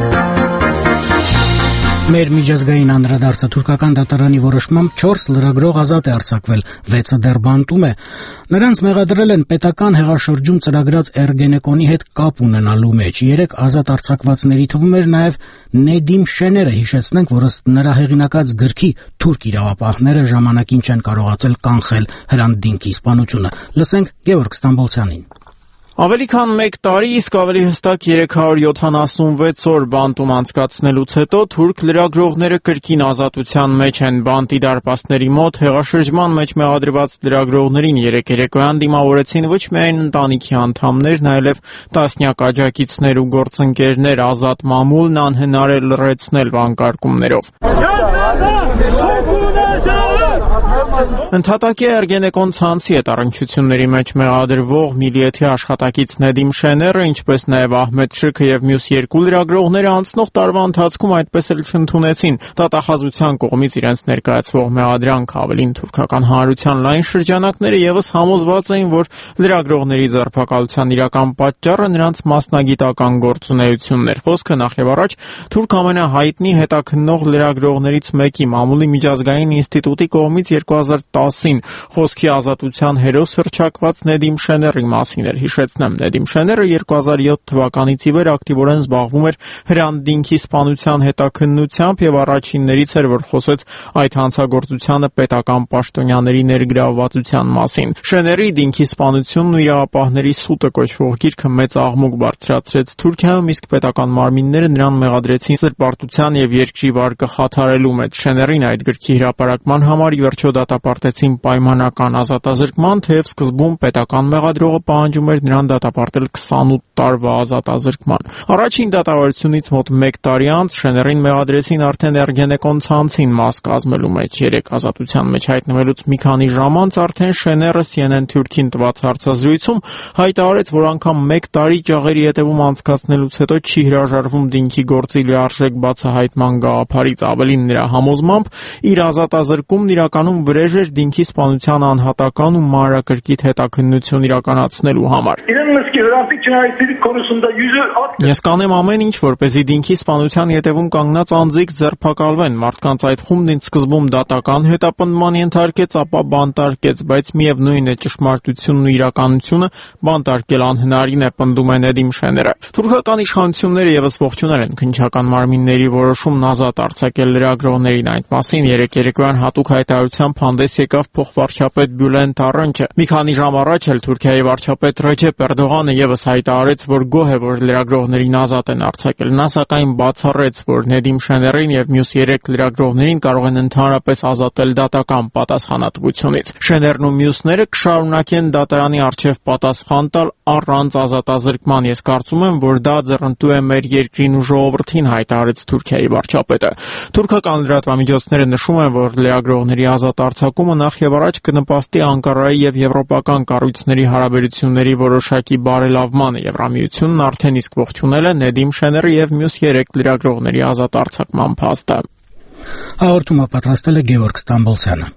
Մեր միջազգային անդրադարձը թուրքական դատարանի որոշմամբ 4 լրագրող ազատ է արձակվել, 6-ը դեռ բանտում է։ Նրանց մեղադրել են պետական հեղաշրջում ծրագրած Էրգենեկոնի հետ կապ ունենալու մեջ։ 3 ազատ արձակվածների թվում էր նաև Նեդիմ Շեները, հիշեցնենք, որ ըստ նրա հեղինակած գրքի թուրք իրավապահները ժամանակին չեն կարողացել կանխել Հրանտ Դինքի սպանությունը։ Լսենք Գևորգ Ստամբոլցյանին։ Ավելի քան 1 տարի, իսկ ավելի հստակ 376 օր բանտում անցկացնելուց հետո թուրք լրագրողները կրկին ազատության մեջ են։ Բանտի դարպասների մոտ հեղաշրջման մեջ մեղադրված լրագրողներին երեկոյան դիմավորեցին ոչ միայն ընտանիքի անդամներն, այլև տասնյակ աջակիցներ ու գործընկերներ։ Ազատ մամուլն անհնար է լռեցնել վանկարկումներով։ Ընդհատակի Էրգենեկոն ցանցի հետ առնչությունների մեջ մեղադրվող միլիեթի աշխատակից Նեդիմ Շեները, ինչպես նաև Ահմեդ Շիքը եւ մյուս 2 լրագրողները անցնող տարվա ընթացքում այդպես էլ չընդունեցին դատախազության կողմից իրենց ներկայացվող մեղադրանք։ Ավելին, թուրքական հանրության լայն շրջանակները եւս համոզված էին, որ լրագրողների ձերբակալության իրական պատճառը նրանց մասնագիտական գործունեությունն էր։ Խոսքը նախ եւ առաջ թուրք ամենահայտնի հետաքննող լրագրողներից մեկի Մամուլի միջազգային ինստիտուտի կողմից 2010-ին խոսքի ազատության հերոս հռչակված Նեդիմ Շեների մասին էր։ Հիշեցնեմ, Նեդիմ Շեները 2007 թվականից ի վեր ակտիվորեն զբաղվում էր Հրանտ Դինքի սպանության հետաքննությամբ եւ առաջիններից էր, որ խոսեց այդ հանցագործությանը պետական պաշտոնյաների ներգրավվածության մասին։ Շեների Դինքի սպանությունն ու իրավապահների սուտը կոչվող գիրքը մեծ աղմուկ բարձրացրեց Թուրքիայում, իսկ պետական մարմինները նրան մեղադրեցին զրպարտության եւ երկրի վարկը խաթարելու մեջ։ Շեներին այդ գրքի հրապարակման համար ի վերջո դատապարտեցին պայմանական ազատազրկման, թեև սկզբում պետական մեղադրողը պահանջում էր նրան դատապարտել 28 տարվա ազատազրկման։ Առաջին դատավարությունից մոտ 1 տարի անց Շեներին մեղադրեցին արդեն Էրգենեկոն ցանցին մաս կազմելու մեջ։ 3 ազատության մեջ հայտնվելուց մի քանի ժամ անց արդեն Շեները CNN Թուրքին տված հարցազրույցում հայտարարեց, որ անգամ 1 տարի ճաղերի հետևում անցկացնելուց հետո չի հրաժարվում Դինքի գործի լիարժեք բացահայտման գաղափարից։ Ավելին, նրա համոզմամբ իր ազատազրկումն իրականում վրեժ էր Դինքի սպանության անհատական ու մանրակրկիտ հետաքննություն իրականացնելու համար։ Ես կանեմ ամեն ինչ, որպեսզի Դինքի սպանության ետևում կանգնած անձիկ ձերբակալվեն։ Մարդկանց այդ խումբն ինձ սկզբում դատական հետապնդման ենթարկեց, ապա բանտարկեց, բայց միևնույն է, ճշմարտությունն ու իրականությունը բանտարկել անհնարին է, պնդում է Նեդիմ Շեները։ Թուրքական իշխանությունները եւս ողջունել են քննչական մարմինների որոշումն ազատ արձակել լրագրողներին։ Այդ մասին երեկ երեկոյան հատուկ հայտարարությամբ հանդես եկավ փոխվարչապետ Բյուլենտ Արրանչը։ Մի քանի ժամ առաջ էլ Թուրքիայի վարչապետ Ռեջեփ Էրդողանը եւս հայտարարեց, որ գոհ է, որ լրագրողներին ազատ են արձակել։ Նա սակայն բացառեց, որ Նեդիմ Շեներին եւ մյուս 3 լրագրողներին կարող են ընդհանրապես ազատել դատական պատասխանատվությունից։ Շեներն ու մյուսները կշարունակեն դատարանի առջև պատասխան տալ առանց ազատազրկման։ Ես կարծում եմ, որ դա ձեռնտու է մեր երկրին ու ժողովրդին, հայտարարեց Թուրքիայի վարչապետը։ Թուրքական լրատվամիջոցները նշում են, որ լրագրողների ազատ արձակումը նախ եւ առաջ կնպաստի Անկարայի եւ եվրոպական կառույցների հարաբերությունների որոշակի բարելավմանը։ Եվրամիությունն արդեն իսկ ողջունել է Նեդիմ Շեների եւ մյուս 3 լրագրողների ազատ արձակման փաստը։ Հաղորդումը պատրաստել է Գևորգ Ստամբոլցյանը։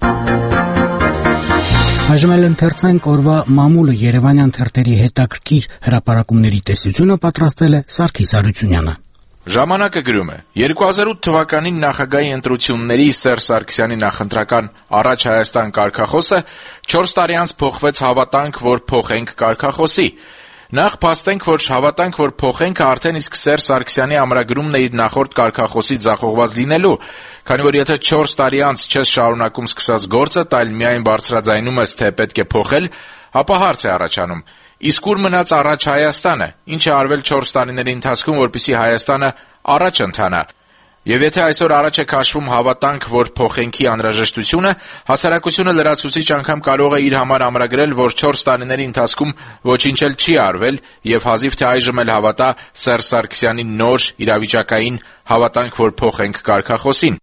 Այժմ էլ ընթերցենք օրվա մամուլը Երևանյան թերթերի հետաքրքիր հրապարակումների տեսությունը պատրաստել է Սարգիս Արությունյանը։ Ժամանակը գրում է. 2008 թվականին նախագահի ընտրությունների Սերժ Սարգսյանի նախընտրական «Առաջ Հայաստան» կարգախոսը 4 տարի անց փոխվեց «Հավատանք, որ փոխենք» կարգախոսի։ Նախ փաստենք, որ հավատանք, որ փոխենքը արդեն իսկ Սերժ Սարգսյանի ամրագրումն է իր նախորդ կարգախոսի ձախողված լինելու, քանի որ եթե 4 տարի անց չես շարունակում սկսած գործը, այլ միայն բարձրաձայնում ես, թե պետք է փոխել, ապա հարց է առաջանում. իսկ ուր մնաց «Առաջ Հայաստանը», ինչ է արվել 4 տարիների ընթացքում, որպեսզի Հայաստանը առաջ ընթանա։ Եվ եթե այսօր առաջ է քաշվում հավատանք, որ փոխենքի անհրաժեշտությունը, հասարակությունը լրացուցիչ անգամ կարող է իր համար ամրագրել, որ 4 տարիների ընթացքում ոչինչ էլ չի արվել, եւ հազիվ թե այժմ էլ հավատա Սերժ Սարգսյանի նոր իրավիճակային հավատանք, որ փոխենք կարգախոսին։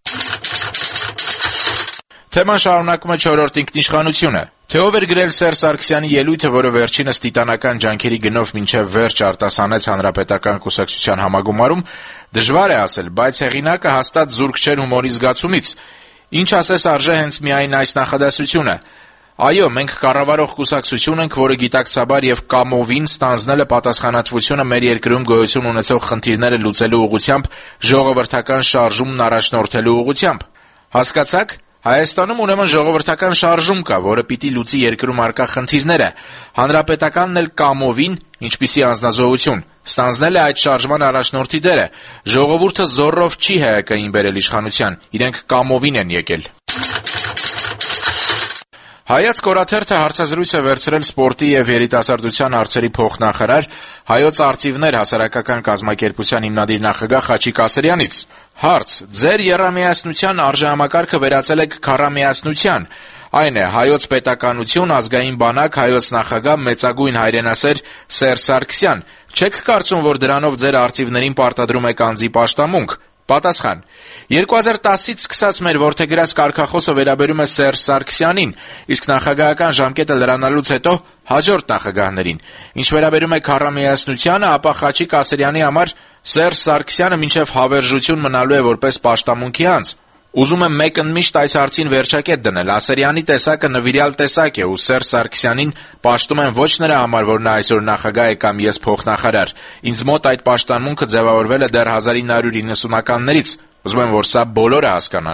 Թեման շարունակում է 4-րդ ինքնիշխանությունը։ Թե ով էր գրել Սերժ Սարգսյանի ելույթը, որը վերջինս տիտանական ջանքերի գնով մինչև վերջ արտասանեց Հանրապետական կուսակցության համագումարում, դժվար է ասել, բայց հեղինակը հաստատ զուրկ չէր հումորի զգացումից։ Ինչ ասես արժե հենց միայն այս նախադասությունը. Այո, մենք կառավարող կուսակցություն ենք, որը գիտակցաբար եւ կամովին ստանձնել է պատասխանատվությունը մեր երկրում գոյություն ունեցող խնդիրները լուծելու ուղղությամբ, ժողովրդական շարժումն առաջնորդելու ուղղությամբ։ Հասկացաք։ Հայաստանում ուրեմն ժողովրդական շարժում կա, որը պիտի լուծի երկրում առկա խնդիրները։ Հանրապետականն էլ կամովին, ինչպիսի անձնազոհություն, ստանձնել է այդ շարժման առաջնորդի դերը։ Ժողովուրդը զոռով չի ՀՀԿ-ին բերել իշխանության, իրենք կամովին են եկել։ Հայաց Կորաթերթը հարցազրույց է վերցրել սպորտի եւ երիտասարդության հարցերի փոխնախարար, Հայոց արծիվներ հասարակական կազմակերպության հիմնադիր նախագահ Խաչիկ Ասրյանից։ Հարց. ձեր եռամիասնության արժեհամակարգը վերածել եք քառամիասնության։ Այն է Հայոց պետականություն, ազգային բանակ, Հայոց նախագահ, մեծագույն հայրենասեր Սերժ Սարգսյան։ Չեք կարծում, որ դրանով ձեր արծիվներին պարտադրում եք անձի պաշտամունք։ Պատասխան. 2010-ից սկսած մեր որդեգրած կարգախոսը վերաբերում է Սերժ Սարգսյանին, իսկ նախագահական ժամկետը լրանալուց հետո հաջորդ նախագահներին։ Ինչ վերաբերում է քառամիասնությանը, ապա Խաչիկ Ասրյանի համար Սերժ Սարգսյանը մինչև հավերժություն մնալու է որպես պաշտամունքի անձ։ Ուզում եմ մեկընդմիշտ այս հարցին վերջակետ դնել։ Ասրյանի տեսակը նվիրյալ տեսակ է, ու Սերժ Սարգսյանին պաշտում են ոչ նրա համար, որ նա այսօր նախագահ է կամ ես փոխնախարար։ Ինձ մոտ այդ պաշտամունքը ձևավորվել է դեռ 1990-ականներից։ Ուզում եմ, որ սա բոլորը հասկանան։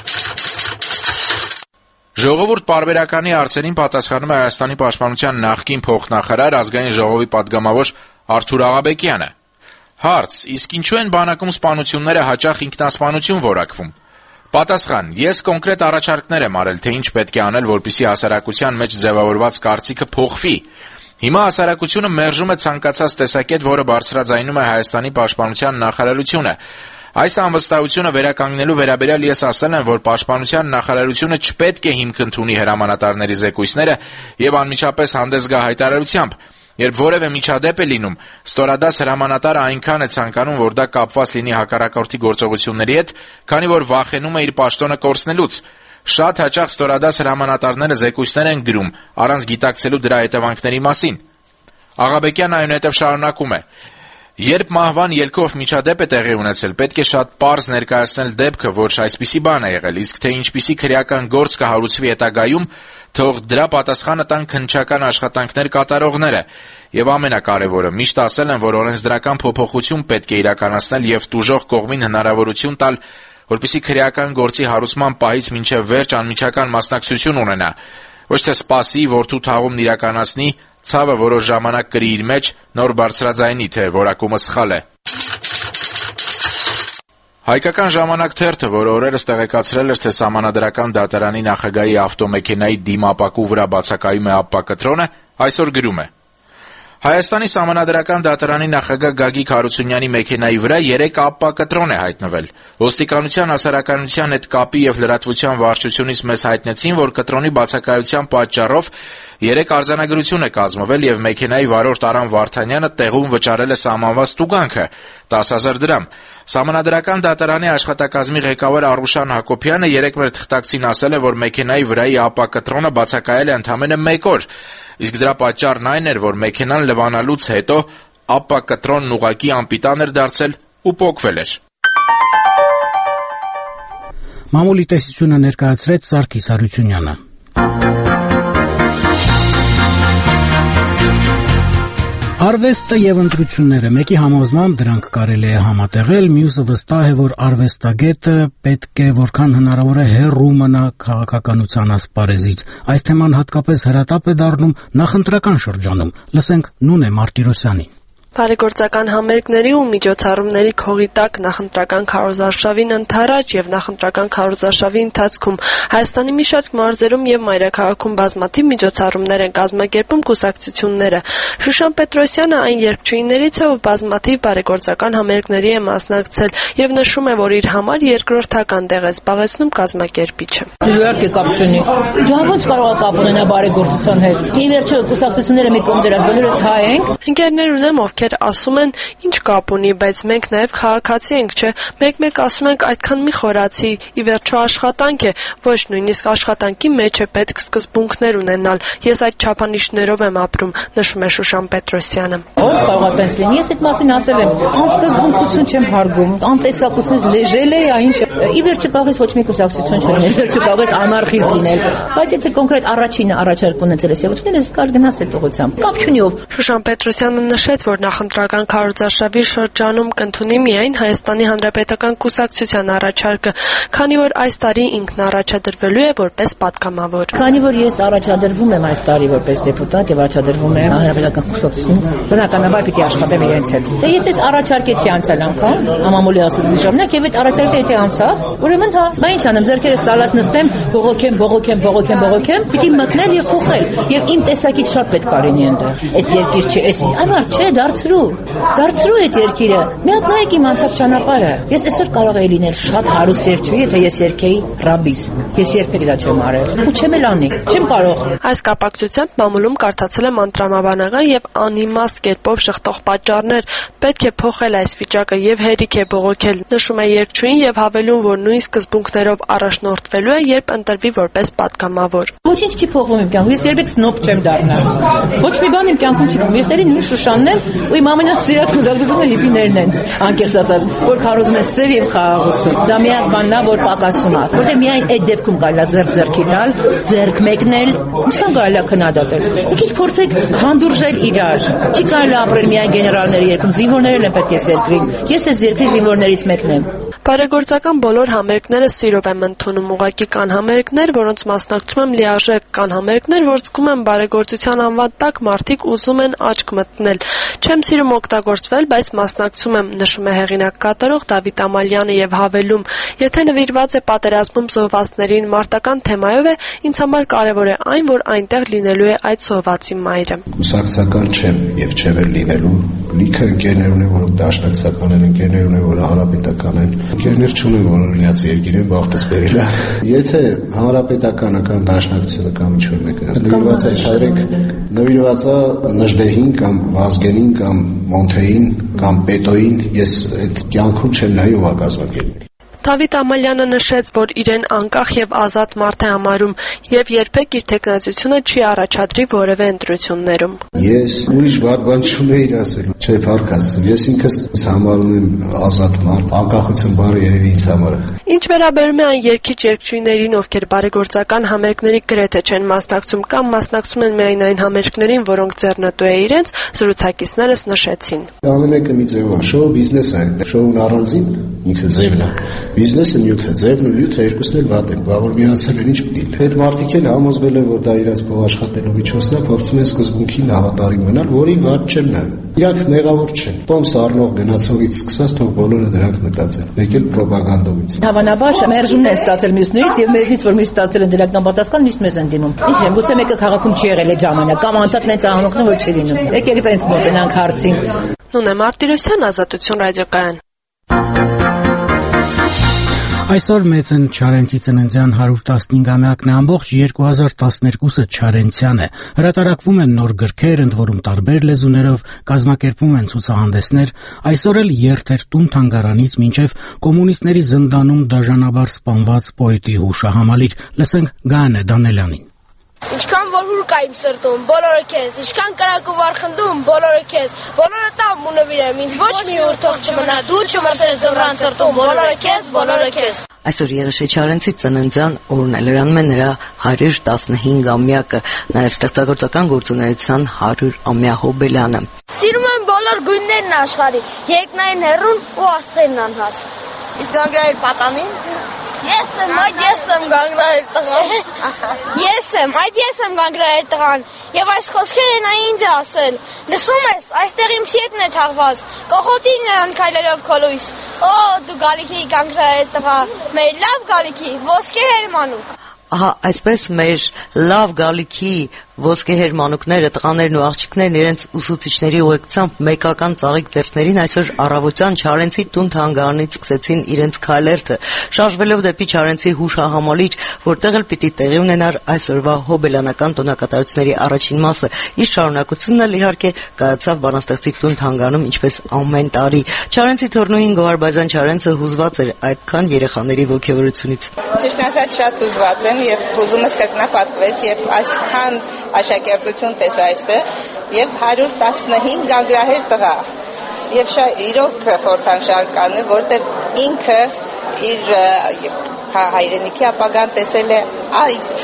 Ժողովուրդ պարբերականի հարցերին պատասխանում է Հայաստանի պաշտպանության նախկին փոխնախարար, ազգային ժողովի պատգամավոր Արթուր Աղաբեկյանը։ Հարց. իսկ ինչու են բանակում սպանությունները հաճախ ինքնասպանություն որակվում։ Պատասխան. ես կոնկրետ առաջարկներ եմ արել, թե ինչ պետք է անել, որպեսզի հասարակության մեջ ձևավորված կարծիքը փոխվի։ Հիմա հասարակությունը մերժում է ցանկացած տեսակետ, որը բարձրաձայնում է Հայաստանի պաշտպանության նախարարությունը։ Այս անվստահությունը վերականգնելու վերաբերյալ ես ասել եմ, որ պաշտպանության նախարարությունը չպետք է հիմք ընդունի հրամանատարների զեկույցները եւ անմիջապես հանդես գա հայտարարությամբ։ Երբ որևէ միջադեպ է լինում, ստորադաս հրամանատարը այնքան է ցանկանում, որ դա կապված լինի հակառակորդի գործողությունների հետ, քանի որ վախենում է իր պաշտոնը կորցնելուց։ Շատ հաճախ ստորադաս հրամանատարները զեկույցներ են գրում, առանց գիտակցելու դրա հետևանքների մասին։ Աղաբեկյանն այնուհետև շարունակում է. Երբ մահվան ելքով միջադեպ է տեղի ունեցել, պետք է շատ պարզ ներկայացնել դեպքը, որ այսպիսի բան է եղել, իսկ թե ինչպիսի քրեական գործ կհարուցվի հետագայում, թող դրա պատասխանը տան քննչական աշխատանքներ կատարողները։ Եվ ամենակարևորը, միշտ ասել են, որ օրենսդրական փոփոխություն պետք է իրականացնել եւ տուժող կողմին հնարավորություն տալ, որպեսզի քրեական գործի հարուցման պահից մինչև վերջ անմիջական մասնակցություն ունենա։ Ոչ թե սպասի, որդու թաղումն իրականացնի, ցավը որոշ ժամանակ կրի իր մեջ, նոր բարձրաձայնի, թե որակումը սխալ է։ Հայկական ժամանակ թերթը, որը օրերս տեղեկացրել էր, թե Սահմանադրական դատարանի նախագահի ավտոմեքենայի դիմապակու վրա բացակայում է ԱՊՊԱ կտրոնը, այսօր գրում է. Հայաստանի Սահմանադրական դատարանի նախագահ Գագիկ Հարությունյանի մեքենայի վրա 3 ԱՊՊԱ կտրոն է հայտնվել։ Ոստիկանության հասարակայնության հետ կապի եւ լրատվության վարչությունից մեզ հայտնեցին, որ կտրոնի բացակայության պատճառով 3 արձանագրություն է կազմվել եւ մեքենայի վարորդ Արամ Վարդանյանը տեղում վճարել է սահմանված տուգանքը 10,000 դրամ։ Սահմանադրական դատարանի աշխատակազմի ղեկավար Արուշան Հակոբյանը երեկ մեր թղթակցին ասել է, որ մեքենայի վրայի ԱՊՊԱ կտրոնը բացակայել է ընդամենը 1 օր, իսկ դրա պատճառն այն էր, որ մեքենան լվանալուց հետո ԱՊՊԱ կտրոնն ուղղակի անպիտան էր դարձել ու պոկվել էր։ Մամուլի տեսությունը ներկայացրեց Սարգիս Հարությունյանը։ Արվեստը եւ ընտրությունները մեկի համոզմամբ դրանք կարելի է համատեղել, մյուսը վստահ է, որ արվեստագետը պետք է որքան հնարավոր է հեռու մնա քաղաքականության ասպարեզից։ Այս թեման հատկապես հրատապ է դառնում նախընտրական շրջանում։ Լսենք Նունե Մարտիրոսյանին։ Բարեգործական համերգների ու միջոցառումների քողի տակ նախընտրական քարոզարշավին ընդառաջ եւ նախընտրական քարոզարշավի ընթացքում Հայաստանի մի շարք մարզերում եւ մայրաքաղաքում բազմաթիվ միջոցառումներ են կազմակերպում կուսակցությունները։ Շուշան Պետրոսյանը այն երգչուհիներից է, ով բազմաթիվ բարեգործական համերգների է մասնակցել եւ նշում է, որ իր համար երկրորդական տեղ է զբաղեցնում կազմակերպիչը։ Իհարկե կապ չունի։ Դա ոնց կարող է կապ ունենա բարեգործության հետ։ Ի վերջո կուսակցությունները մի կողմ դրած բոլորս հայ ենք։ Ընկերներ ունեմ, ովքեր ասում են, ինչ կապ ունի, բայց մենք նաև քաղաքացի ենք, չէ՞։ Մեկ-մեկ ասում ենք այդքան մի խորացի, ի վերջո աշխատանք է, ոչ նույնիսկ աշխատանքի մեջ է պետք սկզբունքներ ունենալ։ Ես այդ չափանիշներով եմ ապրում, նշում է Շուշան Պետրոսյանը։ Ոնց կարող է տենց լինի, ես այդ մասին ասել եմ, անսկզբունքություն չեմ հարգում, անտեսակություն լեժել է, այն ի վերջո կարող է ոչ մի կուսակցություն չլինել, վերջո կարող է անարխիստ լինել, բայց եթե կոնկրետ առաջինը առաջարկ ունեցել ես եւ ոչ ես կար գնաս այդ ուղղությամբ։ Կապ չունի ով։ Շուշան Պետրոսյանը նշեց, որ նախընտրական քարոզարշավի շրջանում կընդունի միայն Հայաստանի Հանրապետական կուսակցության առաջարկը, քանի որ այս տարի ինքն առաջադրվելու է որպես պատգամավոր։ Քանի որ ես առաջադրվում եմ այս տարի որպես դեպուտատ եւ առաջադրվում եմ Հանրապետական կուսակցությունից, բնականաբար պիտի աշխատեմ իրենց հետ։ Դե եթե առաջարկեցի անցյալ անգամ, համամոլի ասեցի ժամանակ եւ այդ առաջարկը եթե անցավ, ուրեմն հա, բա ինչ անեմ, ձեռքերս ծալած նստեմ, բողոքեմ, պիտի մտնել եւ փոխել։ Եվ իմ տեսակից շատ պետք է լինի այնտեղ։ Այս երկիր չէ, այս անար չէ, դարձրու այդ երկիրը։ Մի հատ նայեք իմ անցած ճանապարհը։ Ես այսօր կարող էի լինել շատ հարուստ երկչուհի, եթե ես երկեի ռաբիս։ Ես երբեք դա չեմ արել։ Ու չեմ էլ անի։ Չեմ կարող։ Այս կապակցությամբ մամուլում կարդացել եմ անտրամաբանական եւ անիմաստ կերպով շղթող պատճառներ։ Պետք է փոխել այս վիճակը եւ հերիք է բողոքել, նշում է երկչուհին եւ հավելում, որ նույն սկզբունքներով առաջնորդվելու է, երբ ընտրվի որպես պատգամավոր։ Ոչինչ չի փոխվում իմ կյանքում։ Ես երբեք սնոբ չեմ դառնա։ Ոչ մի բան իմ կյանքում չի փոխվում։ Ես երի նույն Շուշանն եմ, ու իմ ամենասիրած կուսակցությունը հիպիներն են, անկեղծ ասած, որ քարոզում են սեր եւ խաղաղություն։ Դա միակ բանն է, որ պակասում է, որտեղ միայն այդ դեպքում կարելի է ձեռքի տալ, ձեռք մեկնել, ինչքան կարելի է քննադատել։ Մի քիչ փորձեք հանդուրժել իրար։ Չի կարելի ապրել միայն գեներալների երկում, զինվորներն են պետք է երկրին։ Ես այս երկրի զինվորներից մեկն եմ։ Բարեգործական բոլոր համերգները սիրով եմ ընդունում, ուղղակի կան համերգներ, որոնց մասնակցում եմ լիարժեք, կան համերգներ, որ զգում եմ բարեգործության անվան տակ մարդիկ ուզում են աչք մտնել։ Չեմ սիրում օգտագործվել, բայց մասնակցում եմ, նշում է հեղինակ կատարող Դավիթ Ամալյանը եւ հավելում. եթե նվիրված է պատերազմում զոհվածներին մարտական թեմայով է, ինձ համար կարեւոր է այն, որ այնտեղ լինելու է այդ զոհվածի մայրը։ Կուսակցական չեմ եւ չեմ էլ լինելու։ Լիքը ընկերներ ունեմ, որոնք դաշնակցական են, ընկերներ ունեմ, որոնք հանրապետական են։ Ընկերներ չունեմ, որոնք իրենց երկիր են բախտս բերել է։ Եթե հանրապետականը կամ դաշնակցությունը կամ ինչ-որ մեկը նվիրված է, ընդհանրենք նվիրված է Նժդեհին կամ Վազգենին կամ Մոնթեին կամ Պետոին, ես այդ կյանքում չեմ նայ ով կազմակերպել։ Դավիթ Ամալյանը նշեց, որ իրեն անկախ եւ ազատ մարդ է համարում եւ երբեք իր տեխնացությունը չի առաջադրի որևէ ընտրություններում։ Ես ուրիշ բան չունեի ասելու, չէ, փառք Աստծո, ես ինքս համարում եմ ազատ մարդ, անկախություն բառը երևի ինձ համար է։ Ինչ վերաբերում է այն երկիչ-երկչույներին, ովքեր բարեգործական համերգների գրեթե չեն մասնակցում կամ մասնակցում են միայն այն համերգներին, որոնք ձեռնտու է իրենց, զրուցակիցներս նշեցին։ Ամեն մեկը մի ձև է, շոու բիզնես է, շոուն առանձին ինքը ձևն է։ Բիզնեսը նյութ է, ձևն ու նյութը երկուսն էլ վատ են, բաղոր միացել են, ինչ պիտի լինի։ Այդ մարդիկ էլ համոզվել են, որ դա իրենց փող աշխատելու միջոցն է, փորձում են սկզբունքին հավատարիմ մնալ, որի վատ չեն նայում։ Իրանք մեղավոր չեն։ Տոմս առնող գնացողից սկսած թող բոլորը դրանք մտածեն, մեկ էլ ռոպագանդայից։ Հավանաբար մերժումն է ստացել մյուսներից եւ մեզնից որ միշտ ստացել են դրական պատասխան միշտ մեզ են դիմում։ Ինչ է, գուցե մեկը քաղաքում չի եղել այդ ժամանակ, կամ անդադ նենց անողն որ չի լինում։ Եկեք այդպես մոտենանք հարցին։ Նունե Մարտիրոսյան, Ազատություն ռադիոկայան։ Այսօր մեծն Չարենցի ծննդյան 115-ամյակն է, ամբողջ 2012-ը Չարենցյան է։ Հրատարակվում են նոր գրքեր, ընդ որում տարբեր լեզուներով, կազմակերպվում են ցուցահանդեսներ, այսօր էլ երթեր տուն թանգարանից մինչև կոմունիստների զնդանում դաժանաբար սպանված պոետի հուշահամալիր։ Լսենք Գայանե Դանելյանին։ Ինչքան որ հուր կա իմ սրտում, բոլորը քեզ, ինչքան կրակ ու վարխնդում, բոլորը քեզ, բոլորը տամ ու նվիրեմ, ինձ ոչ մի ուր թող չմնա, դու չմրսես զմռան սրտում, բոլորը քեզ, բոլորը քեզ։ Այսօր Երեշե Չարենցի ծննդյան օրն է, լրանում է նրա 115-ամյակը, նաև ստեղծագործական գործունեության 100-ամյա հոբելյանը։ Սիրում եմ բոլոր գույներն աշխարհի, երկնային հեռուն ու աստղերն անհաս։ Իսկ Գանգրահեր պատանին։ Ես եմ Գանգրահեր տղան։ Ես եմ Գանգրահեր տղան։ Եվ այս խոսքերը նա ինձ է ասել։ Լսում ես, այստեղ իմ սիրտն է թաղված։ Կողոտի նրան քայլերով քոլույս։ Օ, դու գալիքի Գանգրահեր տղա, մեր լավ գալիքի, ոսկեհեր մանուկ։ Ահա այսպես մեր լավ գալիքի ոսկեհեր մանուկները, տղաներն ու աղջիկներն իրենց ուսուցիչների ուղեկցությամբ մեկական ծաղիկ ձեռքներին այսօր առավոտյան Չարենցի տուն թանգարանից սկսեցին իրենց քայլերթը, շարժվելով դեպի Չարենցի հուշահամալիր, որտեղ էլ պիտի տեղի ունենար այսօրվա հոբելյանական տոնակատարությունների առաջին մասը։ Իր շարունակությունն էլ իհարկե կայացավ բանաստեղծի տուն թանգարանում, ինչպես ամեն տարի։ Չարենցի թորնուհին Գոհարբազյան Չարենցը հուզված էր այդքան երեխաների ոգևորությունից։ Ճիշտն ասած շատ հուզված եմ եւ հուզումս կրկնապատկվեց եւ այսքան աշակերտություն տեսա այստեղ եւ 115 Գանգրահեր տղա եւ իրոք խորհրդանշական է, որտեղ ինքը իր հայրենիքի ապագան տեսել է այդ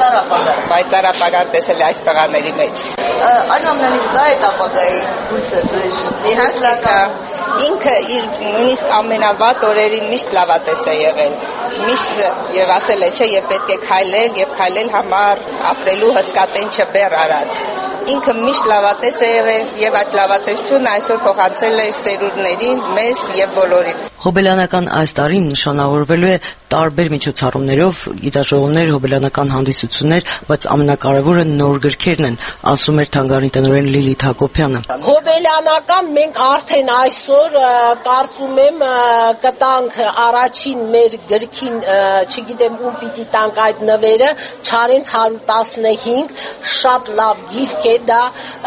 պայծառ ապագան տեսել է այս տղաների մեջ։ Այնուամենայնիվ դա է ապագայի հույսը ձեր։ Իհարկե ինքը իր նույնիսկ ամենավատ օրերին միշտ լավատես է եղել, միշտ եւ ասել է, չէ, եւ պետք է քայլել համար ապրելու հսկա տենչը բեռ արած։ Ինքը միշտ լավատես է եղել եւ այդ լավատեսությունը այսօր փոխանցել է սերունդներին, մեզ եւ բոլորին։ Հոբելյանական այս տարին նշանավորվելու է տարբեր միջոցառումներով, գիտաժողովներ, հոբելյանական հանդիսություններ, բայց ամենակարևորը նոր գրքերն են, ասում էր թանգարանի տնօրեն Լիլիթ Հակոբյանը։ Հոբելյանական մենք արդեն այսօր կարծում եմ կտանք առաջին մեր գրքին, չգիտեմ ում պիտի տանք այդ նվերը, Չարենց 115, շատ լավ գիրք է դա,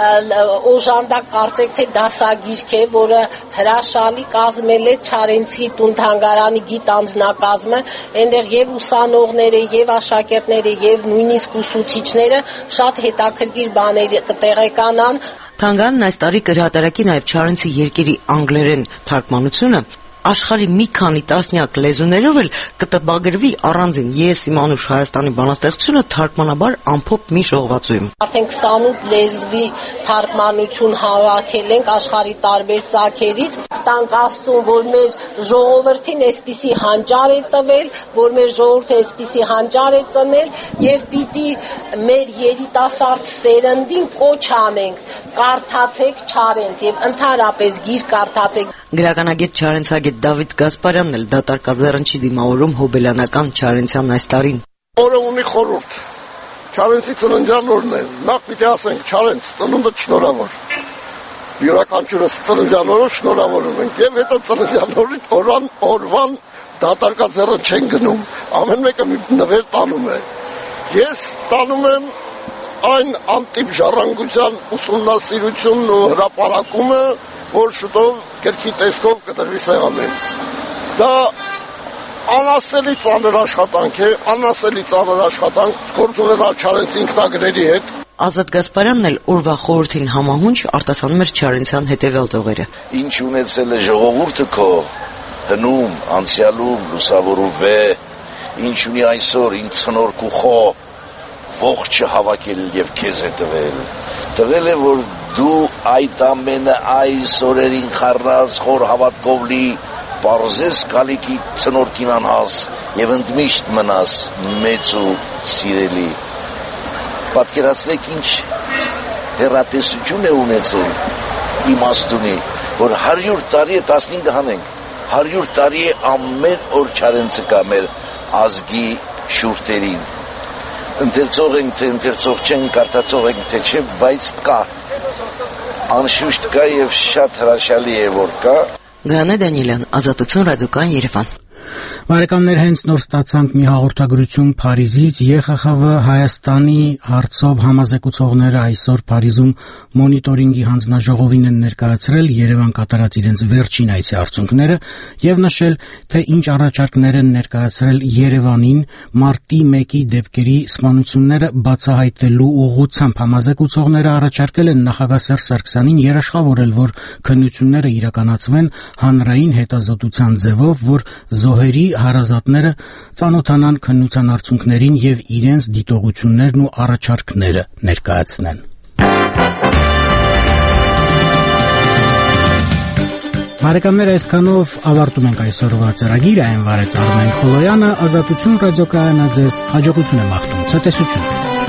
օժանդակ կարծեք թե դասագիրք է, որը հրաշալի կազմել է Չարենցի տուն թանգարանի գիտանձնակազմը, այնտեղ եւ ուսանողները, եւ աշակերտները, եւ նույնիսկ ուսուցիչները շատ հետաքրքիր բաներ կտեղեկանան։ Թանգարանն այս տարի կհրատարակի նաև Չարենցի երկերի անգլերեն թարգմանությունը, աշխարհի մի քանի տասնյակ լեզուներով էլ կտպագրվի առանձին Ես իմ անուշ Հայաստանի բանաստեղծությունը թարգմանաբար ամփոփ մի ժողովածույում։ Արդեն 28 լեզվի թարգմանություն հավաքել ենք աշխարհի տարբեր ծագերից, տանք Աստծուն, որ մեր ժողովրդին այսպիսի հանճար է տվել, որ մեր ժողովուրդը այսպիսի հանճար է ծնել եւ պիտի մեր երիտասարդ սերնդին կոչ անենք, կարդացեք Չարենց եւ ընդհանրապես գիրք կարդացեք։ Գրականագետ Չարենցագետ Դավիթ Գասպարյանն էլ դատարկաձեռն չի դիմավորում հոբելյանական Չարենցյան այս տարին։ Օրը ունի խորհուրդ։ Չարենցի ծննդյան օրն է։ Նախ պիտի ասենք Չարենց ծնունդը շնորհավոր։ Յուրաքանչյուրս ծննդյան օրը շնորհավորում ենք եւ հետո ծննդյան օրվան դատարկաձեռն չեն գնում։ Ամեն մեկը մի նվեր տանում է։ Ես տանում եմ այն անտիպ ժառանգության ուսումնասիրությունն ու հրապարակումը, որ շուտով գրքի տեսքով կդրվի սեղանին։ Դա անասելի ծանր աշխատանք է, գործ ունենալ Չարենցի ինքնագրերի հետ։ Ազատ Գասպարյանն էլ օրվա խորհրդին համահունչ արտասանում էր Չարենցյան հետևյալ տողերը։ Ինչ ունեցել է ժողովուրդը քո հնում, անցյալում, լուսավորու ինչ ունի այսօր, ինչ ցնորք ու խո ողջը հավաքել եւ քեզ է տվել է, որ դու այդ ամենը այս օրերին խառնած խոր հավատքով լի պարզես գալիքի ցնորքին անհաս եւ ընդմիշտ մնաս մեծ ու սիրելի։ Պատկերացրեք ինչ հեռատեսություն է ունեցել իմաստունի, որ 100 տարի է 15 հանենք, 100 տարի է ամեն օր Չարենցը կա մեր ազգի շուրթերին։ Ընթերցող ենք, թե ընթերցող չենք, կարդացող ենք, թե չէ, բայց կա, անշուշտ կա եւ շատ հրաշալի է, որ կա։ Գաներ Դանիելյան, Ազատություն, ռադիոկայան Երևան։ Բարեկամներ, հենց նոր ստացանք մի հաղորդագրություն Փարիզից։ ԵԽԽՎ Հայաստանի հարցով համազեկուցողները այսօր Փարիզում մոնիտորինգի հանձնաժողովին են ներկայացրել Երևան կատարած իրենց վերջին այցի արդյունքները եւ նշել, թե ինչ առաջարկներ են ներկայացրել Երևանին մարտի 1-ի դեպքերի սպանությունները բացահայտելու ուղղությամբ։ Համազեկուցողները առաջարկել են նախագահ Սերժ Սարգսյանին երաշխավորել, որ քննությունները իրականացվեն հանրային հետազոտության ձևով, որ զոհերի հարազատները ծանոթանան քննության արդյունքներին եւ իրենց դիտողություններն ու առաջարկները ներկայացնեն։ Բարեկամներ, այսքանով ավարտում ենք այսօրվա ծրագիրը, այն վարեց Արմեն Խոլոյանը, Ազատություն ռադիոկայանը ձեզ հաջողություն է մաղթում, ցտեսություն։